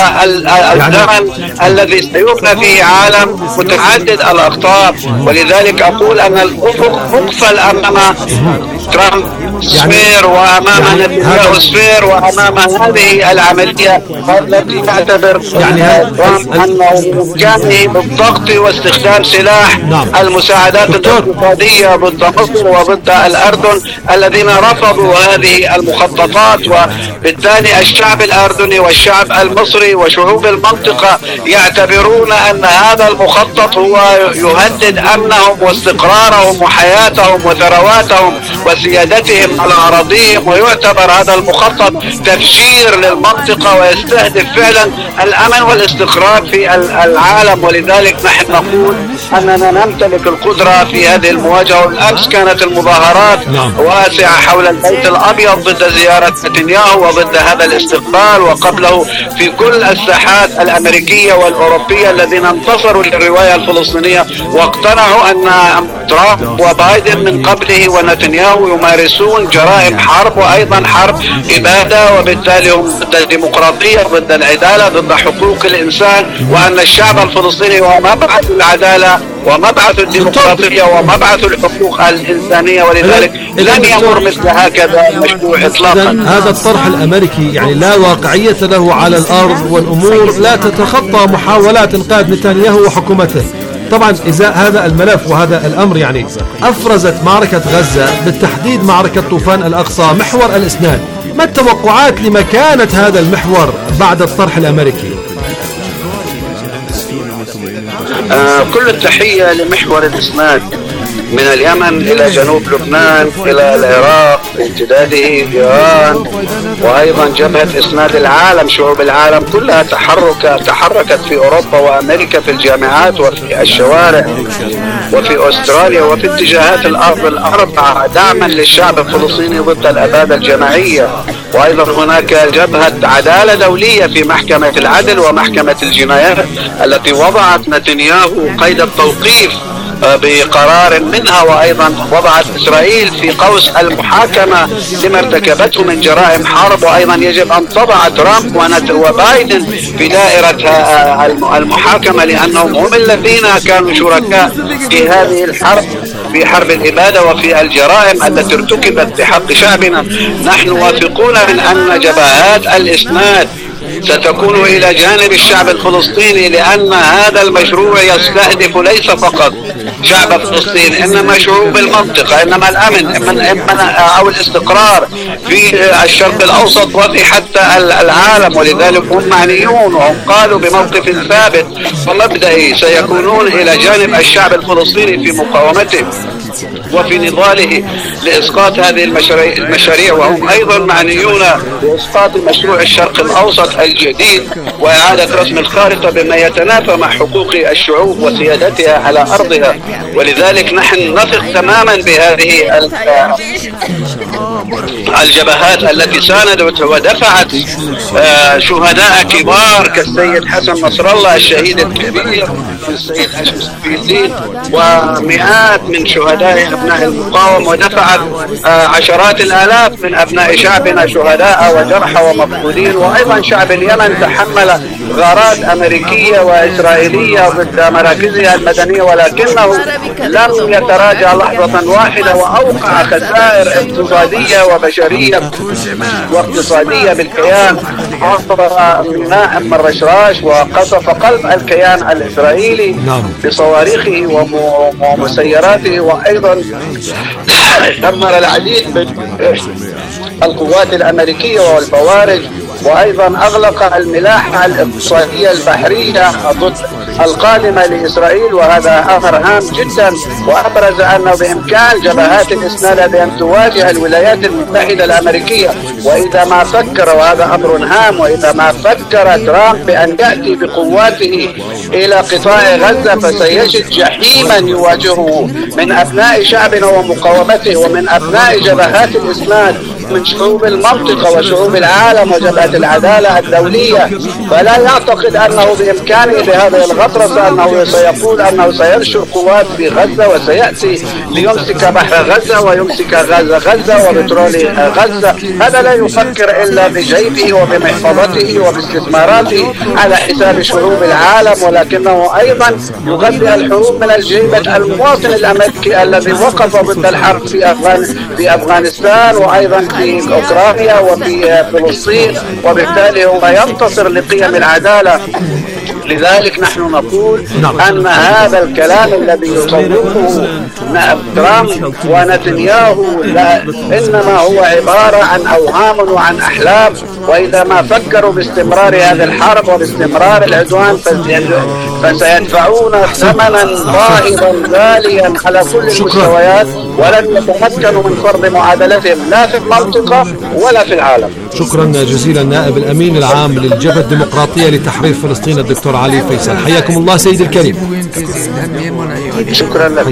الزمن الذي سيبنى فيه عالم متعدد الأقطار. ولذلك أقول أن الأفق مقفل أمام ترامب سفير، وأمام نتنياهو سفير، وأمام هذه العملية التي تعتبر ترامب أنه بإمكانه بالضغط واستخدام سلاح المساعدات الاقتصادية ضد مصر وضد الأردن الذين رفضوا هذه المخططات. وبالتالي الشعب الأردني والشعب المصري وشعوب المنطقة يعتبرون أن هذا المخطط هو يهدد أمنهم واستقرارهم وحياتهم وثرواتهم وسيادتهم على أراضيهم، ويعتبر هذا المخطط تفجير للمنطقة ويستهدف فعلا الأمن والاستقرار في العالم. ولذلك نحن نقول أننا نمتلك القدرة في هذه المواجهة. والأمس كانت المظاهرات واسعة حول البيت الأبيض ضد زيارة نتنياهو وضد هذا الاستقبال، وقبله في كل الساحات الأمريكية والأوروبية الذين انتصروا للرواية الفلسطينية واقتنعوا أن ترامب وبايدن من قبله ونتنياهو يمارسون جرائم حرب وأيضا حرب إبادة، وبالتالي هم ضد الديمقراطية، ضد العدالة، ضد حقوق الإنسان، وأن الشعب الفلسطيني هو مبعث العدالة ومبعث الديمقراطية ومبعث الحقوق الإنسانية. ولذلك لن يمر مثل هكذا مشروع إطلاقا. هذا الطرح الأمريكي يعني لا واقعية له على الأرض، والأمور لا تتخطى محاولات إنقاذ نتنياهو وحكومته. طبعا إذا هذا الملف وهذا الأمر يعني أفرزت معركة غزة، بالتحديد معركة طوفان الأقصى، محور الإسناد. ما التوقعات لمكانة هذا المحور بعد الطرح الأمريكي؟ كل التحية لمحور الإسناد من اليمن إلى جنوب لبنان إلى العراق امتداده إيران، وأيضا جبهة إسناد العالم، شعوب العالم كلها تحركت في أوروبا وأمريكا، في الجامعات وفي الشوارع وفي أستراليا وفي اتجاهات الأرض الأربعة دعما للشعب الفلسطيني ضد الأبادة الجماعية. وأيضا هناك جبهة عدالة دولية في محكمة العدل ومحكمة الجنايات التي وضعت نتنياهو قيد التوقيف بقرار منها، وأيضا وضعت إسرائيل في قوس المحاكمة لما ارتكبته من جرائم حرب، وأيضا يجب أن تضع ترامب وبايدن في دائرة المحاكمة، لأنهم هم الذين كانوا شركاء في هذه الحرب، في حرب الإبادة وفي الجرائم التي ارتكبت بحق شعبنا. نحن واثقون من أن جبهات الإسناد ستكون إلى جانب الشعب الفلسطيني، لأن هذا المشروع يستهدف ليس فقط شعب فلسطين، إنما شعوب المنطقة، إنما الأمن أو الاستقرار في الشرق الأوسط وفي حتى العالم. ولذلك هم معنيون، وهم قالوا بموقف ثابت ومبدئي سيكونون إلى جانب الشعب الفلسطيني في مقاومته وفي نضاله لإسقاط هذه المشاريع، وهم أيضا معنيون بإسقاط مشروع الشرق الأوسط الجديد وإعادة رسم الخارطة بما يتنافى مع حقوق الشعوب وسيادتها على أرضها. ولذلك نحن نثق تماما بهذه الجبهات التي ساندت ودفعت شهداء كبار كالسيد حسن نصر الله الشهيد الكبير، السيد هاشم صفي الدين، ومئات من شهداء أبناء المقاومة، ودفعت عشرات الآلاف من أبناء شعبنا شهداء وجرحى ومفقودين. وأيضا شعب اليمن تحمل غارات أمريكية وإسرائيلية ضد مراكزها المدنية، ولكنه لم يتراجع لحظة واحدة، وأوقع خسائر اقتصادية وبشرية واقتصادية بالكيان. عصر ميناء أم الرشراش وقصف قلب الكيان الإسرائيلي بصواريخه ومسيراته، وأيضا دمر العديد من القوات الأمريكية والبوارج، وأيضا أغلق الملاحة الاقتصادية البحرية ضد القادمة لإسرائيل، وهذا أمر هام جدا. وأبرز أنه بإمكان جبهات الإسناد بأن تواجه الولايات المتحدة الأمريكية، وإذا ما فكر، وهذا أمر هام، وإذا ما فكر ترامب بأن يأتي بقواته إلى قطاع غزة فسيجد جحيما يواجهه من أبناء شعبنا ومقاومته، ومن أبناء جبهات الإسناد من شعوب المنطقة وشعوب العالم وجبهة العدالة الدولية. فلا يعتقد أنه بإمكانه بهذه الغطرسة أنه سيقول أنه سينشر قوات في غزة وسيأتي ليمسك بحر غزة ويمسك غاز غزة وبترول غزة. هذا لا يفكر إلا بجيبه وبمحفظته وباستثماراته على حساب شعوب العالم، ولكنه أيضا يغذي الحروب من الجيبة المواطن الأمريكي الذي وقف ضد الحرب في أفغانستان، وأيضا في أوكرانيا وفي فلسطين، وبالتالي هو ينتصر لقيم العدالة. لذلك نحن نقول أن هذا الكلام الذي يصوره ترامب ونتنياهو إنما هو عبارة عن أوهام وعن أحلام، وإذا ما فكروا باستمرار هذه الحرب وباستمرار العدوان فسيدفعون ثمنا باهظا غاليا على كل المستويات، ولن يتمكنوا من فرض معادلتهم لا في المنطقة ولا في العالم. شكرا جزيلا نائب الأمين العام للجبهة الديمقراطية لتحرير فلسطين الدكتور علي فيصل، حياكم الله سيد الكريم. شكرا لك.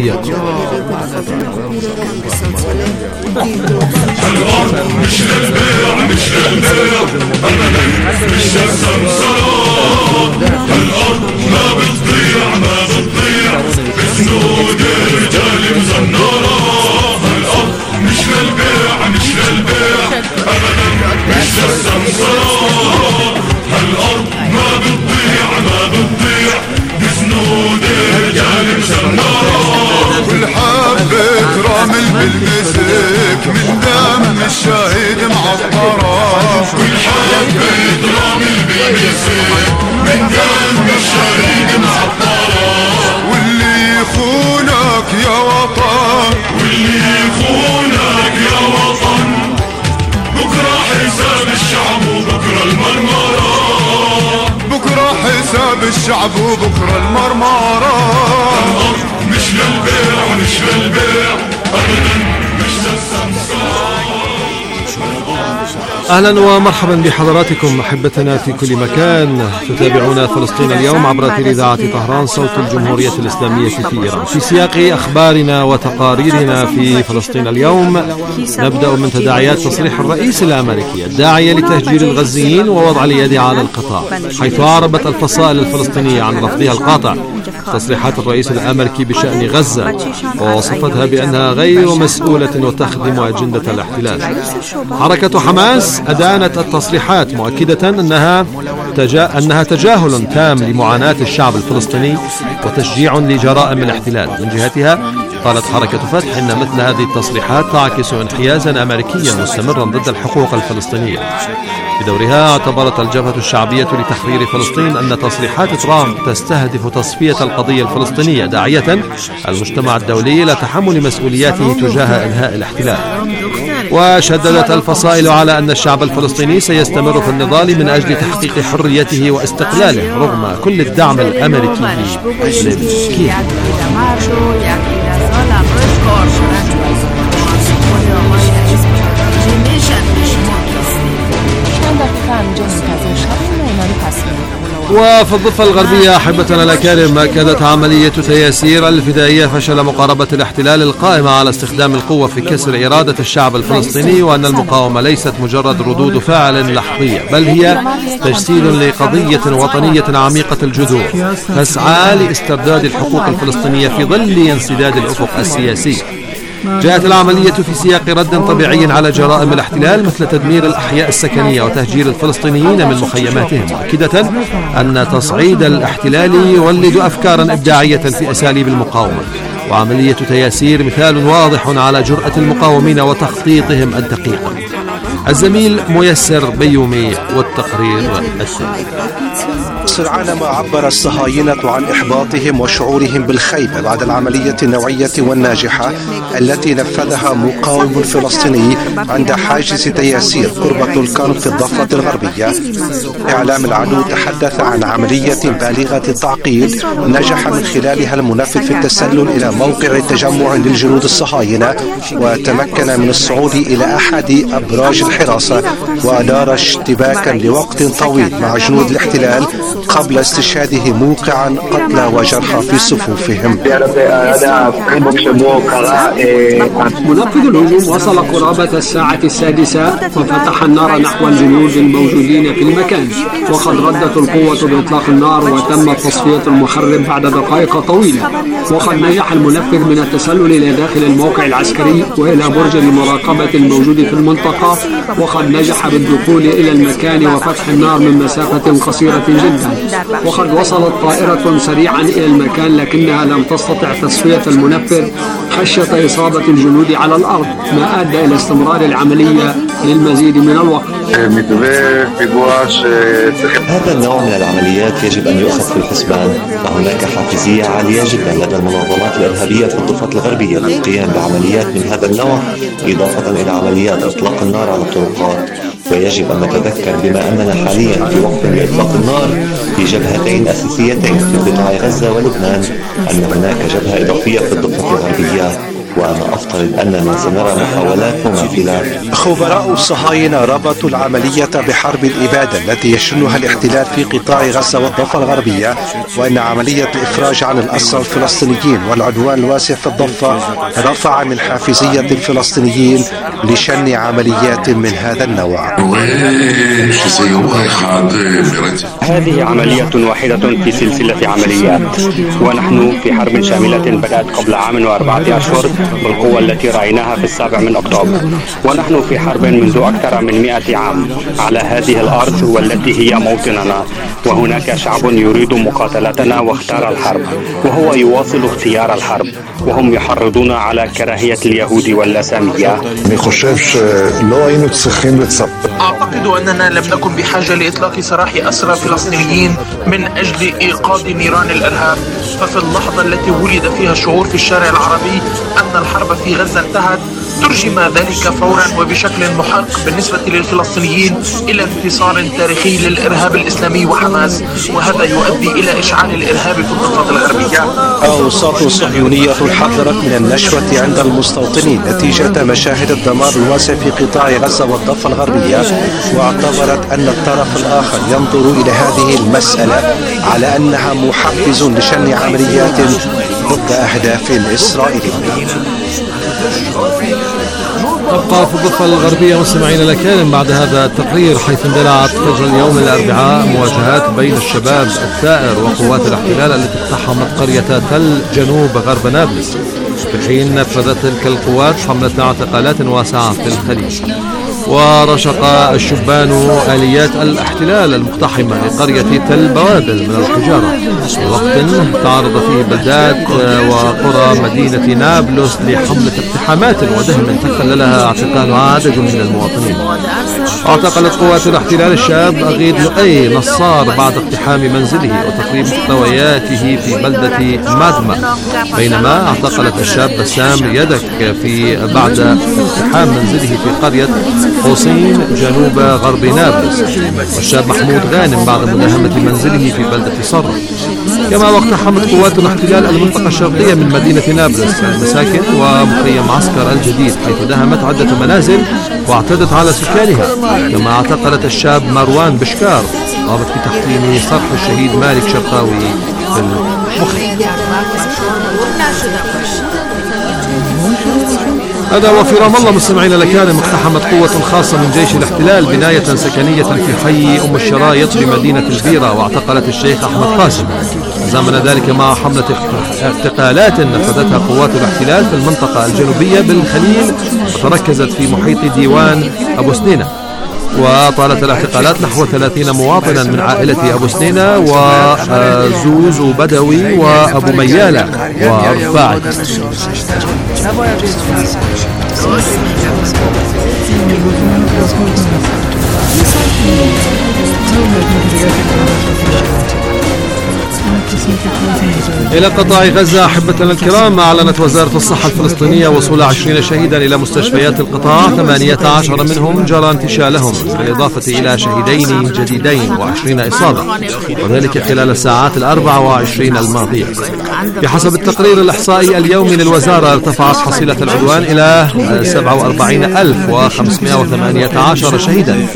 الأرض مش للبيع مش للبيع أبدا مش للسمسرة، الأرض ما بتضيع ما بتضيع بسنود رجال مزنرة، الأرض مش للبيع مش للبيع أبدا مش للسمسرة، الأرض ما بتضيع ما بتضيع بسنود رجال مزنرة. كل حبة رمل بالمسك من دم الشهيد معطرة، كل حبة رمل بالمسك من دم الشهيد معطرة. واللي يخونك يا وطن، واللي يخونك يا وطن، بكرة حساب الشعب وبكرة المرمرة، بكرة حساب الشعب وبكرة المرمرة. مش للبيع مش للبيع أبدا مش للسمسار. أهلا ومرحبا بحضراتكم أحبتنا في كل مكان. تتابعون فلسطين اليوم عبر إذاعة طهران صوت الجمهورية الإسلامية في إيران. في سياق أخبارنا وتقاريرنا في فلسطين اليوم نبدأ من تداعيات تصريح الرئيس الأمريكي الداعية لتهجير الغزيين ووضع اليد على القطاع، حيث أعربت الفصائل الفلسطينية عن رفضها القاطع تصريحات الرئيس الأمريكي بشأن غزة، ووصفتها بأنها غير مسؤولة وتخدم أجندة الاحتلال. حركة حماس أدانت التصريحات مؤكدة أنها تجاهل تام لمعاناة الشعب الفلسطيني وتشجيع لجرائم الاحتلال. من جهتها قالت حركة فتح إن مثل هذه التصريحات تعكس انحيازا أمريكيا مستمرا ضد الحقوق الفلسطينية. بدورها اعتبرت الجبهة الشعبية لتحرير فلسطين أن تصريحات ترامب تستهدف تصفية القضية الفلسطينية، داعية المجتمع الدولي إلى تحمل مسؤولياته تجاه إنهاء الاحتلال. وشددت الفصائل على أن الشعب الفلسطيني سيستمر في النضال من أجل تحقيق حريته واستقلاله رغم كل الدعم الأمريكي لكييف. وفي الضفة الغربية أحبتنا الأكارم، أكدت عملية تياسير الفدائية فشل مقاربة الاحتلال القائمة على استخدام القوة في كسر إرادة الشعب الفلسطيني، وأن المقاومة ليست مجرد ردود فعل لحظية بل هي تجسيد لقضية وطنية عميقة الجذور تسعى لاسترداد الحقوق الفلسطينية في ظل انسداد الأفق السياسي. جاءت العملية في سياق رد طبيعي على جرائم الاحتلال مثل تدمير الأحياء السكنية وتهجير الفلسطينيين من مخيماتهم، مؤكدة أن تصعيد الاحتلال يولد أفكارا إبداعية في أساليب المقاومة. وعملية تياسير مثال واضح على جرأة المقاومين وتخطيطهم الدقيق. الزميل ميسر بيومي والتقرير الثاني. سرعان ما عبر الصهاينة عن إحباطهم وشعورهم بالخيبة بعد العملية النوعية والناجحة التي نفذها مقاوم فلسطيني عند حاجز تياسير قرب طولكان في الضفة الغربية. إعلام العدو تحدث عن عملية بالغة التعقيد نجح من خلالها المنفذ في التسلل إلى موقع تجمع للجنود الصهاينة، وتمكن من الصعود إلى أحد أبراج الحراسة وأدار اشتباكا لوقت طويل مع جنود الاحتلال قبل استشهاده موقعا قتلى وجرحى في صفوفهم. منفذ الهجوم وصل قرابة الساعة 6 وفتح النار نحو الجنود الموجودين في المكان، وقد ردت القوة بإطلاق النار وتم تصفية المخرب بعد دقائق طويلة. وقد نجح المنفذ من التسلل إلى داخل الموقع العسكري وإلى برج المراقبة الموجود في المنطقة، وقد نجح بالدخول إلى المكان وفتح النار من مسافة قصيرة جدا. وقد وصلت طائرة سريعا إلى المكان لكنها لم تستطع تصفية المنفذ خشية إصابة الجنود على الأرض، ما أدى إلى استمرار العملية للمزيد من الوقت. هذا النوع من العمليات يجب أن يؤخذ في الحسبان، فهناك حافزية عالية جدا لدى المنظمات الإرهابية في الضفة الغربية للقيام بعمليات من هذا النوع، إضافة إلى عمليات إطلاق النار على الطرقات. ويجب أن نتذكر بما أننا حاليا في وقت لإطلاق النار في جبهتين أساسيتين في قطاع غزة ولبنان، أن هناك جبهة إضافية في الضفة الغربية، وأنا أفترض أننا سنرى محاولات مماثلة. خبراء الصهاينة ربطوا العملية بحرب الإبادة التي يشنها الاحتلال في قطاع غزة والضفة الغربية، وأن عملية الإفراج عن الأسرى الفلسطينيين والعدوان الواسع في الضفة رفع من حافزية الفلسطينيين لشن عمليات من هذا النوع. هذه عملية واحدة في سلسلة عمليات، ونحن في حرب شاملة بدأت قبل عام و4 أشهر بالقوة التي رأيناها في 7 أكتوبر، ونحن في حرب منذ أكثر من 100 عام على هذه الأرض والتي هي موطننا، وهناك شعب يريد مقاتلتنا واختار الحرب، وهو يواصل اختيار الحرب، وهم يحرضون على كراهية اليهود واللسانية. أعتقد أننا لم نكن بحاجة لإطلاق سراح أسرى فلسطينيين من أجل إيقاظ نيران الإرهاب، ففي اللحظة التي ولد فيها الشعور في الشارع العربي أن الحرب في غزة انتهت، ترجم ذلك فورا وبشكل محق بالنسبة للفلسطينيين إلى انتصار تاريخي للإرهاب الإسلامي وحماس، وهذا يؤدي إلى إشعال الإرهاب في الضفة الغربية. أوساط صهيونية حذرت من النشوة عند المستوطنين نتيجة مشاهد الدمار الواسع في قطاع غزة والضفة الغربية، واعتبرت أن الطرف الآخر ينظر إلى هذه المسألة على أنها محفز لشن عمليات ضد أهداف إسرائيلية. نبقى في الضفة الغربية مستمعين لكان بعد هذا التقرير، حيث اندلعت فجر اليوم الأربعاء مواجهات بين الشباب الثائر وقوات الاحتلال التي اقتحمت قرية تل جنوب غرب نابلس، في حين نفذت تلك القوات حملة اعتقالات واسعة في الخليج. ورشق الشبان آليات الاحتلال المقتحمة لقرية تل بوابل من الحجارة في وقت تعرض فيه بلدات وقرى مدينة نابلس لحملة اقتحامات ودهم تخللها اعتقال عدد من المواطنين. اعتقلت قوات الاحتلال الشاب أغيد لؤي نصار بعد اقتحام منزله وتخريب محتوياته في بلدة مادما، بينما اعتقلت الشاب بسام يدك بعد اقتحام منزله في قرية حوصين جنوب غرب نابلس، والشاب محمود غانم بعد مداهمة منزله في بلدة صرة. كما واقتحمت قوات الاحتلال المنطقة الشرقية من مدينة نابلس المساكن ومخيم عسكر الجديد، حيث داهمت عدة منازل واعتدت على سكانها. كما اعتقلت الشاب مروان بشكار ضابط في تحطيم صرح الشهيد مالك شرقاوي في المخيم. هذا وفي رام الله مستمعين لكان اقتحمت قوة خاصة من جيش الاحتلال بناية سكنية في حي أم الشرايط بمدينة البيرة، واعتقلت الشيخ أحمد قاسم. زمن ذلك مع حملة اعتقالات نفذتها قوات الاحتلال في المنطقة الجنوبية بالخليل وتركزت في محيط ديوان أبو سنينة. وطالت الاعتقالات نحو 30 مواطنا من عائلة أبو سنينة وزوز بدوي وأبو ميالة ورفاعي. إلى قطاع غزة أحبتنا الكرام، أعلنت وزارة الصحة الفلسطينية وصول 20 شهيدا إلى مستشفيات القطاع، 18 منهم جرى انتشالهم، بالإضافة إلى شهيدين جديدين و20 إصابة، وذلك خلال الساعات 24 الماضية. بحسب التقرير الإحصائي اليومي للوزارة، ارتفعت حصيلة العدوان إلى 47,518 شهيدا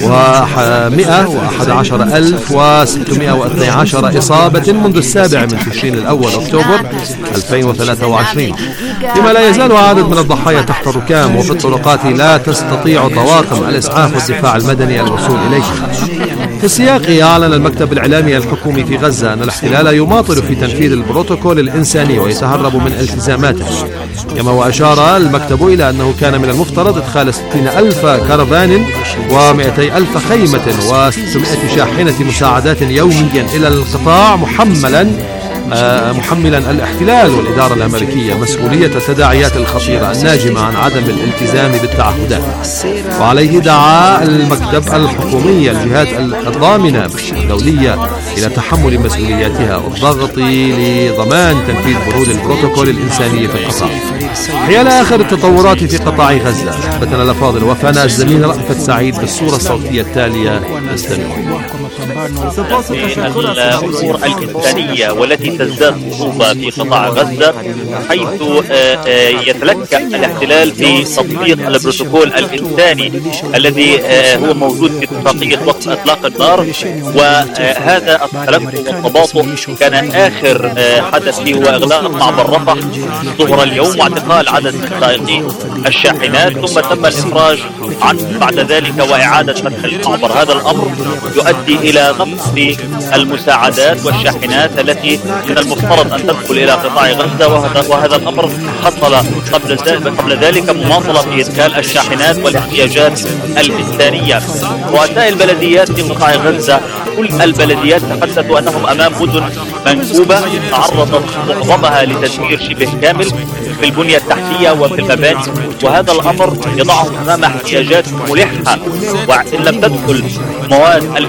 و111,612 إصابة منذ 7 من تشرين الأول أكتوبر 2023، لما لا يزال عدد من الضحايا تحت الركام وفي الطرقات لا تستطيع طواقم الإسعاف والدفاع المدني الوصول إليها. في السياق، أعلن المكتب الإعلامي الحكومي في غزة أن الاحتلال يماطل في تنفيذ البروتوكول الإنساني ويتهرب من التزاماته. كما وأشار المكتب إلى أنه كان من المفترض إدخال 60,000 كرفان و200,000 خيمة و600 شاحنة مساعدات يوميا إلى القطاع، محملا الاحتلال والإدارة الأمريكية مسؤولية التداعيات الخطيرة الناجمة عن عدم الالتزام بالتعهدات. وعليه دعا المكتب الحكومي الجهات الضامنة الدولية إلى تحمل مسؤولياتها والضغط لضمان تنفيذ بنود البروتوكول الإنساني في القطاع. حيال آخر التطورات في قطاع غزة، أحبتنا الأفاضل، وفانا الزميل رأفت سعيد بالصورة الصوتية التالية. استمعوا. الأمور الإنسانية والتي تزداد صعوبة في قطاع غزة، حيث يتلكأ الاحتلال في تطبيق البروتوكول الإنساني الذي هو موجود في اتفاقية وقف إطلاق النار. وهذا التلكؤ والتباطؤ كان آخر حدث فيه هو إغلاق معبر رفح ظهر اليوم واعتقال عدد من سائقي الشاحنات، ثم تم الإخراج عنه بعد ذلك وإعادة فتح المعبر. هذا الأمر يؤدي إلى نقص في المساعدات والشاحنات التي من المفترض أن تدخل إلى قطاع غزة، وهذا الأمر حصل قبل ذلك مماطلة في إدخال الشاحنات والاحتياجات الإنسانية. رؤساء البلديات في قطاع غزة، كل البلديات تحدثوا أنهم أمام مدن منكوبة تعرضت معظمها لتدمير شبه كامل في البنية التحتية وفي المباني، وهذا الأمر يضعهم أمام احتياجات ملحة. وإن لم تدخل مواد الإعمار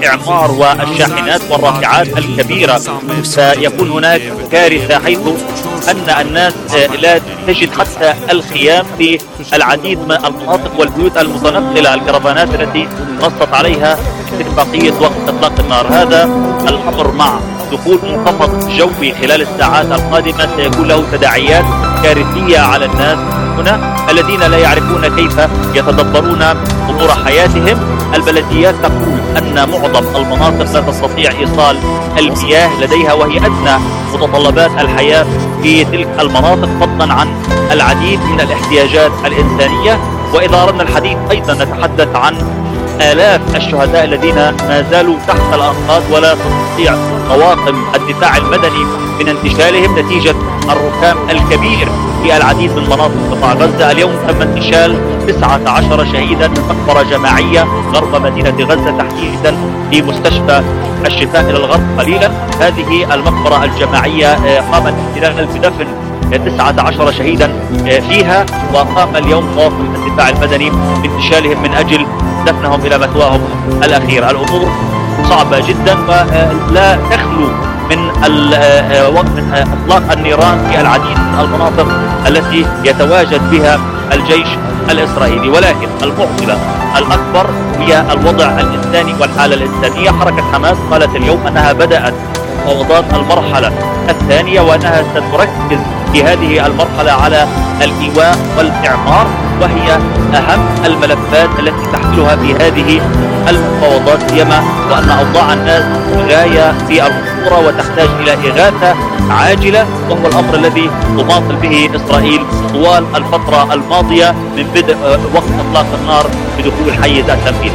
القطار والشاحنات والرافعات الكبيرة سيكون هناك كارثة، حيث أن الناس لا تجد حتى الخيام في العديد من المناطق والبيوت المتنقلة، الكرفانات التي نصت عليها اتفاقية وقف إطلاق النار. هذا الأمر مع دخول منخفض جوي خلال الساعات القادمة سيكون له تداعيات كارثية على الناس هنا الذين لا يعرفون كيف يتدبرون أمور حياتهم. البلديات تقول أن معظم المناطق لا تستطيع إيصال المياه لديها، وهي أدنى متطلبات الحياة في تلك المناطق، فضلا عن العديد من الاحتياجات الإنسانية. وإذا أردنا الحديث أيضا نتحدث عن آلاف الشهداء الذين ما زالوا تحت الأنقاض ولا تستطيع طواقم الدفاع المدني من انتشالهم نتيجة الركام الكبير في العديد من مناطق قطاع غزة. اليوم تم انتشال 19 شهيدا من مقبرة جماعية غرب مدينة غزة، تحديدا في مستشفى الشفاء إلى الغرب قليلا. هذه المقبرة الجماعية قام الاحتلال بدفن 19 شهيدا فيها، وقام اليوم طواقم الدفاع المدني بانتشالهم من أجل دفنهم إلى مثواهم الأخير. الأمور صعبة جدا ولا تخلو من إطلاق النيران في العديد من المناطق التي يتواجد بها الجيش الإسرائيلي. ولكن المعضلة الأكبر هي الوضع الإنساني والحالة الإنسانية. حركة حماس قالت اليوم أنها بدأت مفاوضات المرحلة الثانية، وأنها ستركز في هذه المرحلة على الإيواء والإعمار، وهي أهم الملفات التي تحملها في هذه المفاوضات، سيما وأن أوضاع الناس غاية في الخطورة وتحتاج إلى إغاثة عاجلة، وهو الأمر الذي تماطل به إسرائيل طوال الفترة الماضية من بدء وقت إطلاق النار بدخول حيز التنفيذ.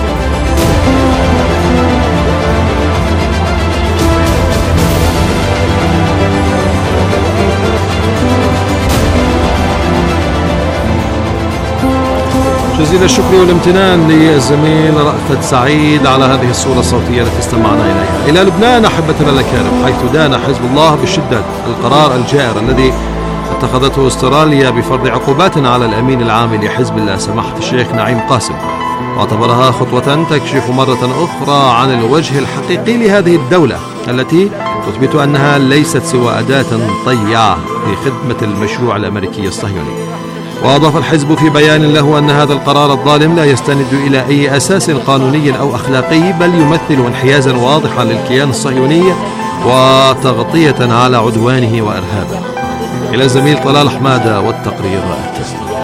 جزيل الشكر والامتنان للزميل رأفت سعيد على هذه الصورة الصوتية التي استمعنا إليها. إلى لبنان أحبتنا الأكارم، حيث دان حزب الله بشدة القرار الجائر الذي اتخذته استراليا بفرض عقوبات على الأمين العام لحزب الله سماحة الشيخ نعيم قاسم، واعتبرها خطوة تكشف مرة أخرى عن الوجه الحقيقي لهذه الدولة التي تثبت أنها ليست سوى أداة طيعة في خدمة المشروع الأمريكي الصهيوني. وأضاف الحزب في بيان له أن هذا القرار الظالم لا يستند إلى أي أساس قانوني أو أخلاقي، بل يمثل انحيازا واضحا للكيان الصهيوني وتغطية على عدوانه وإرهابه. إلى الزميل طلال حمادة والتقرير التالي.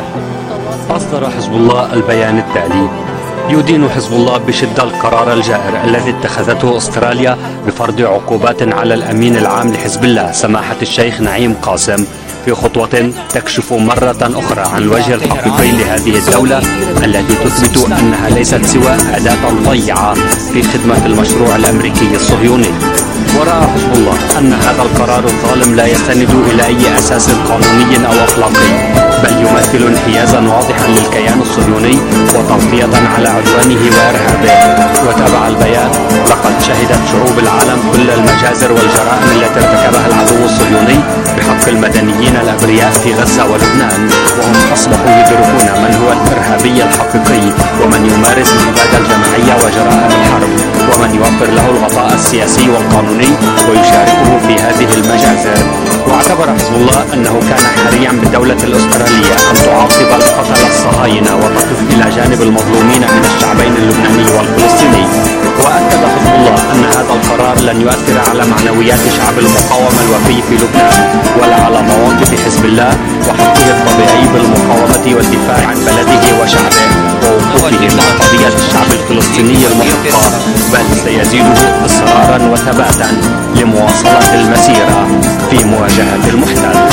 أصدر حزب الله البيان التالي: يدين حزب الله بشدة القرار الجائر الذي اتخذته استراليا بفرض عقوبات على الأمين العام لحزب الله سماحة الشيخ نعيم قاسم في خطوة تكشف مرة أخرى عن الوجه الحقيقي لهذه الدولة التي تثبت أنها ليست سوى أداة ضيعة في خدمة المشروع الأمريكي الصهيوني. ورأى حزب الله أن هذا القرار الظالم لا يستند إلى أي أساس قانوني أو أخلاقي، بل يمثل انحيازا واضحا للكيان الصهيوني وتغطية على عدوانه وإرهابه. وتابع البيان: لقد شهدت شعوب العالم كل المجازر والجرائم التي ارتكبها العدو الصهيوني بحق المدنيين الأبرياء في غزة ولبنان، وهم أصبحوا يدركون من هو الإرهابي الحقيقي ومن يمارس الإبادة الجماعية وجرائم الحرب، ومن يوفر له الغطاء السياسي والقانوني ويشاركه في هذه المجازر. واعتبر حزب الله أنه كان حريا بالدولة الأسترالية أن تعاقب القتلة الصهاينة وتقف إلى جانب المظلومين من الشعبين اللبناني والفلسطيني. وأكد حزب الله أن هذا القرار لن يؤثر على معنويات شعب المقاومة الوفي في لبنان ولا على مواقف حزب الله وحقه الطبيعي بالمقاومة والدفاع عن بلده وشعبه ووقوفه مع قضية الشعب الفلسطيني المحقة، بل سيزيده إصرارا وثباتا لمواصلة المسيرة في مواجهة المحتل.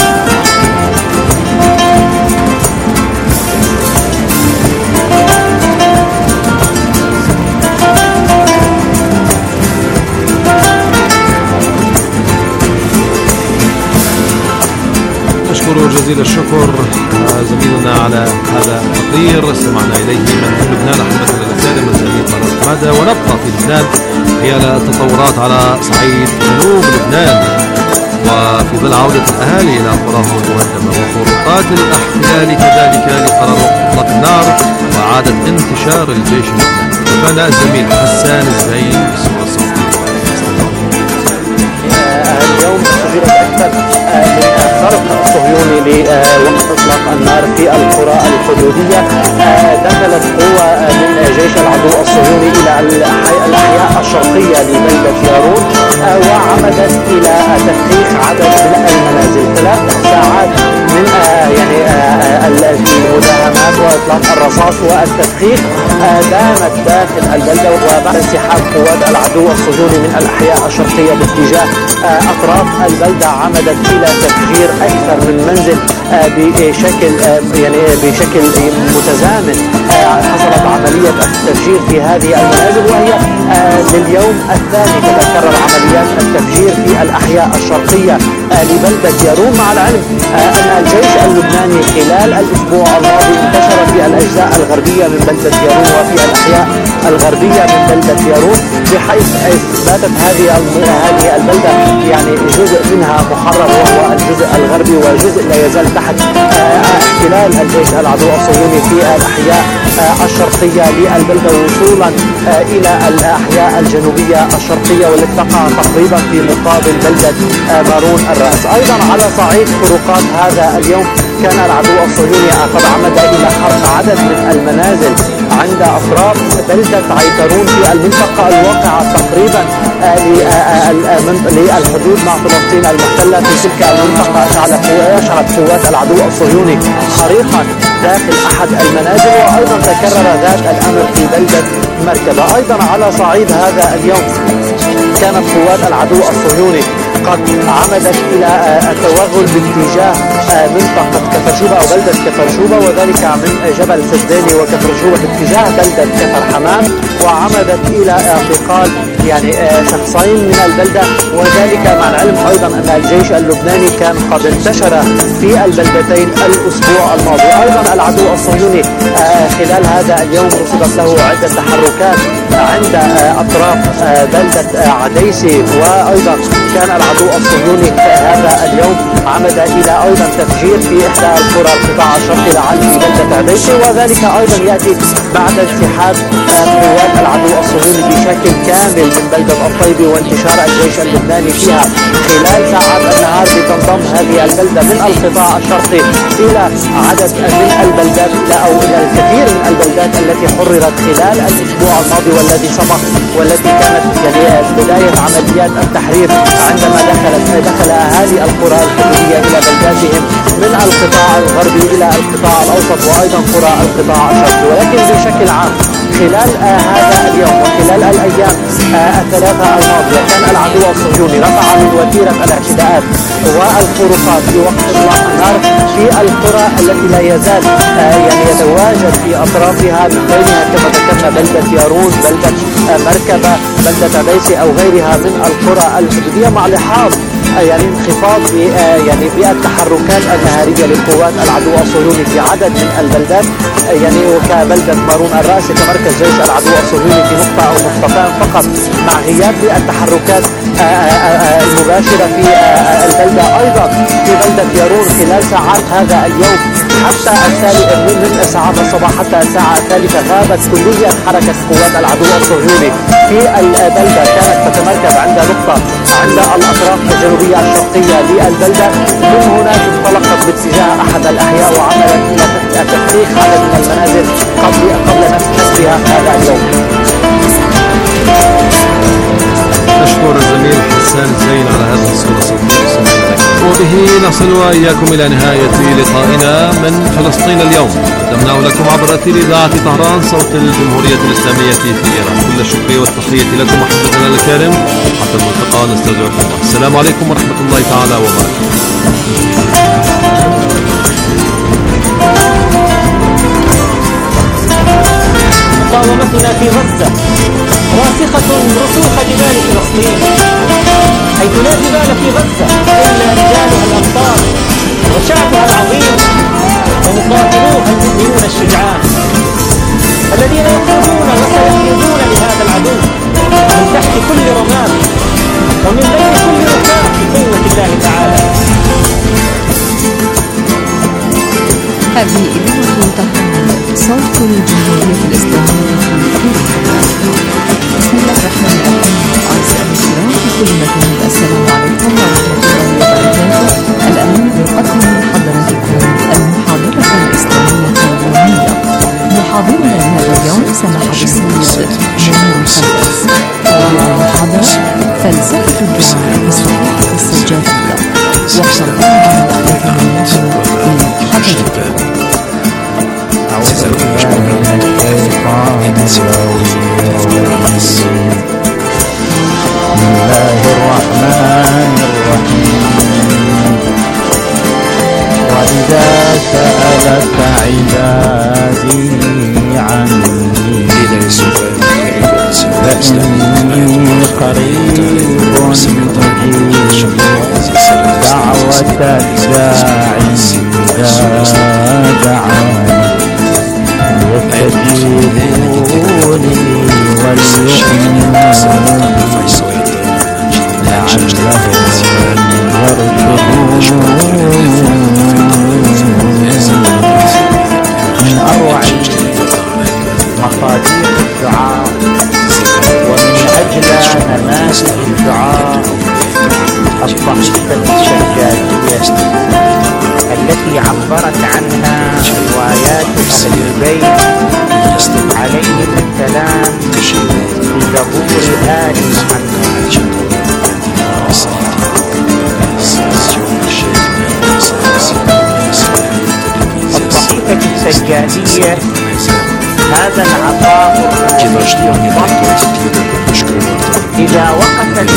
نشكر جزيل الشكر زميلنا على هذا التقرير استمعنا إليه من لبنان أحبتنا الأكارم الزميل طلال حمادة. ونبقى في لبنان حيال التطورات على صعيد جنوب لبنان، وفي ظل عودة الأهالي إلى قراهم المهدمة وخروقات الاحتلال كذلك لقرار وقف إطلاق النار وإعادة انتشار الجيش اللبناني. وكان الزميل حسان الزين بصورة صوتية. اليوم تجربة أكثر من خرق الصهيوني لوقف إطلاق النار في القرى الحدودية. دخلت قوة من جيش العدو الصهيوني إلى الأحياء الشرقية لبلدة يارون وعمدت إلى تفخيخ عدد من المنازل. 3 ساعات من المداهمات وإطلاق الرصاص والتفخيخ دامت داخل البلدة. وبعد انسحاب قوات العدو الصهيوني من الأحياء الشرقية باتجاه أطراف البلدة عمدت إلى تفجير أكثر من منزل بشكل متزامن. حصلت عملية التفجير في هذه المنازل وهي لليوم الثاني تتكرر عمليات التفجير في الأحياء الشرقية لبلدة يارون. مع العلم أن الجيش اللبناني خلال الأسبوع الماضي انتشر في الأجزاء الغربية من بلدة يارون وفي الأحياء الغربية من بلدة يارون، بحيث باتت هذه البلدة جزء منها محرر وهو الجزء الغربي، وجزء لا يزال تحت احتلال الجيش العدو الصهيوني في الأحياء الشرقية للبلدة وصولا إلى الأحياء الجنوبية الشرقية والتي تقع تقريبا في مقابل بلدة مارون الرأس. أيضا على صعيد خروقات هذا اليوم كان العدو الصهيوني قد عمد إلى حرق عدد من المنازل عند أطراف بلدة عيترون في المنطقة الواقعة تقريبا للحدود مع فلسطين المحتلة. في تلك المنطقة أشعلت قوات العدو الصهيوني حريقا داخل أحد المنازل، وأيضا تكرر ذات الأمر في بلدة مركبة. أيضا على صعيد هذا اليوم كانت قوات العدو الصهيوني قد عمدت إلى التوغل باتجاه منطقة كفرشوبة أو بلدة كفرشوبة، وذلك من جبل سداني وكفرشوبة باتجاه بلدة كفر حمام، وعمدت إلى اعتقال شخصين من البلدة. وذلك مع العلم أيضا أن الجيش اللبناني كان قد انتشر في البلدتين الأسبوع الماضي. أيضا العدو الصهيوني خلال هذا اليوم رصدت له عدة تحركات عند أطراف بلدة عديسي، وأيضا كان العدو الصهيوني هذا اليوم عمد إلى أيضا تفجير في إحدى القرى القطاع الشرقي لعل في بلدة عديسي، وذلك أيضا يأتي بعد انسحاب قوات العدو الصهيوني بشكل كامل من بلدة الطيبي وانتشار الجيش اللبناني فيها. خلال ساعات النهار بتنضم هذه البلدة من القطاع الشرقي إلى عدد من البلدات أو إلى الكثير من البلدات التي حررت خلال الأسبوع الماضي والذي سبق، والتي كانت بداية عمليات التحرير عندما دخل أهالي القرى الحدودية إلى بلداتهم من القطاع الغربي إلى القطاع الأوسط وأيضا قرى القطاع الشرقي. ولكن بشكل عام خلال هذا اليوم وخلال الأيام الثلاثة الماضية كان العدو الصهيوني رفع من وتيرة الاعتداءات والخروقات في وقت إطلاق النار في القرى التي لا يزال يتواجد في أطرافها، من بينها كما ذكرنا بلدة يارون، بلدة مركبة، بلدة عديسي أو غيرها من القرى الحدودية، مع لحاظ انخفاض بالتحركات النهارية لقوات العدو الصهيوني في عدد من البلدات وكبلدة مارون الرأس يتمركز جيش العدو الصهيوني في نقطة أو نقطتين فقط، مع غياب التحركات المباشرة في البلدة. أيضا في بلدة يارون خلال ساعات هذا اليوم حتى من ساعات الصباح حتى الساعة الثالثة غابت كليا حركة قوات العدو الصهيوني في البلدة. كانت تتمركز عند نقطة عند الأطراف الجنوبية الشرقية للبلدة، من هناك انطلقت باتجاه أحد الأحياء وعملت إلى تفريغ عدد من المنازل قبل نسبها هذا اليوم. أشكر الزميل حسان زين على هذه الصورة الصوتية. وبه نصل وإياكم إلى نهاية لقائنا من فلسطين اليوم، قدمناه لكم عبر أثير إذاعة طهران صوت الجمهورية الإسلامية في إيران. كل الشكر والتحية لكم أحبتنا الكرام، حتى الملتقى نستودعكم. السلام عليكم ورحمة الله تعالى وبركاته. مقاومتنا في غزة راسخة رسوخ جبال فلسطين، حيث لا جبال في غزة إلا رجالها الأبطال وشعبها العظيم ومقاتلوها المؤمنون الشجعان الذين يخرجون وسيخرجون لهذا العدو من تحت كل رماد ومن بين كل ركاب بقوة الله تعالى. هذه إذاعة طهران صوت الجمهورية الإسلامية في إيران. بسم الله الرحمن الرحيم. أعزائي الكرام في كل مكان، السلام عليكم ورحمة الله وبركاته. الآن نقدم لحضراتكم المحاضرة الإسلامية اليومية. محاضرنا لهذا اليوم سماحة السيد منير خلف. المحاضرة فلسفة الدعاء بالصحيفة السجادية، وشرحها نتمناه لحضرتكم. أعوذ بالله من الشيطان الرجيم. بسم الله الرحمن الرحيم. وإذا سألك عبادي عني فإني قريب أجيب دعوة الداعي إذا دعاني يستجيبوا لي وليؤمنوا لعلهم يرشدون. من أروع مصادر الدعاء ومن أجل نماذج الدعاء الصحيفة السجادية التي عبرت عنها روايات أهل البيت عليهم السلام في زبور آل محمد. الصحيفة السجادية هذا العطاء الرمزي الضخم إذا وقف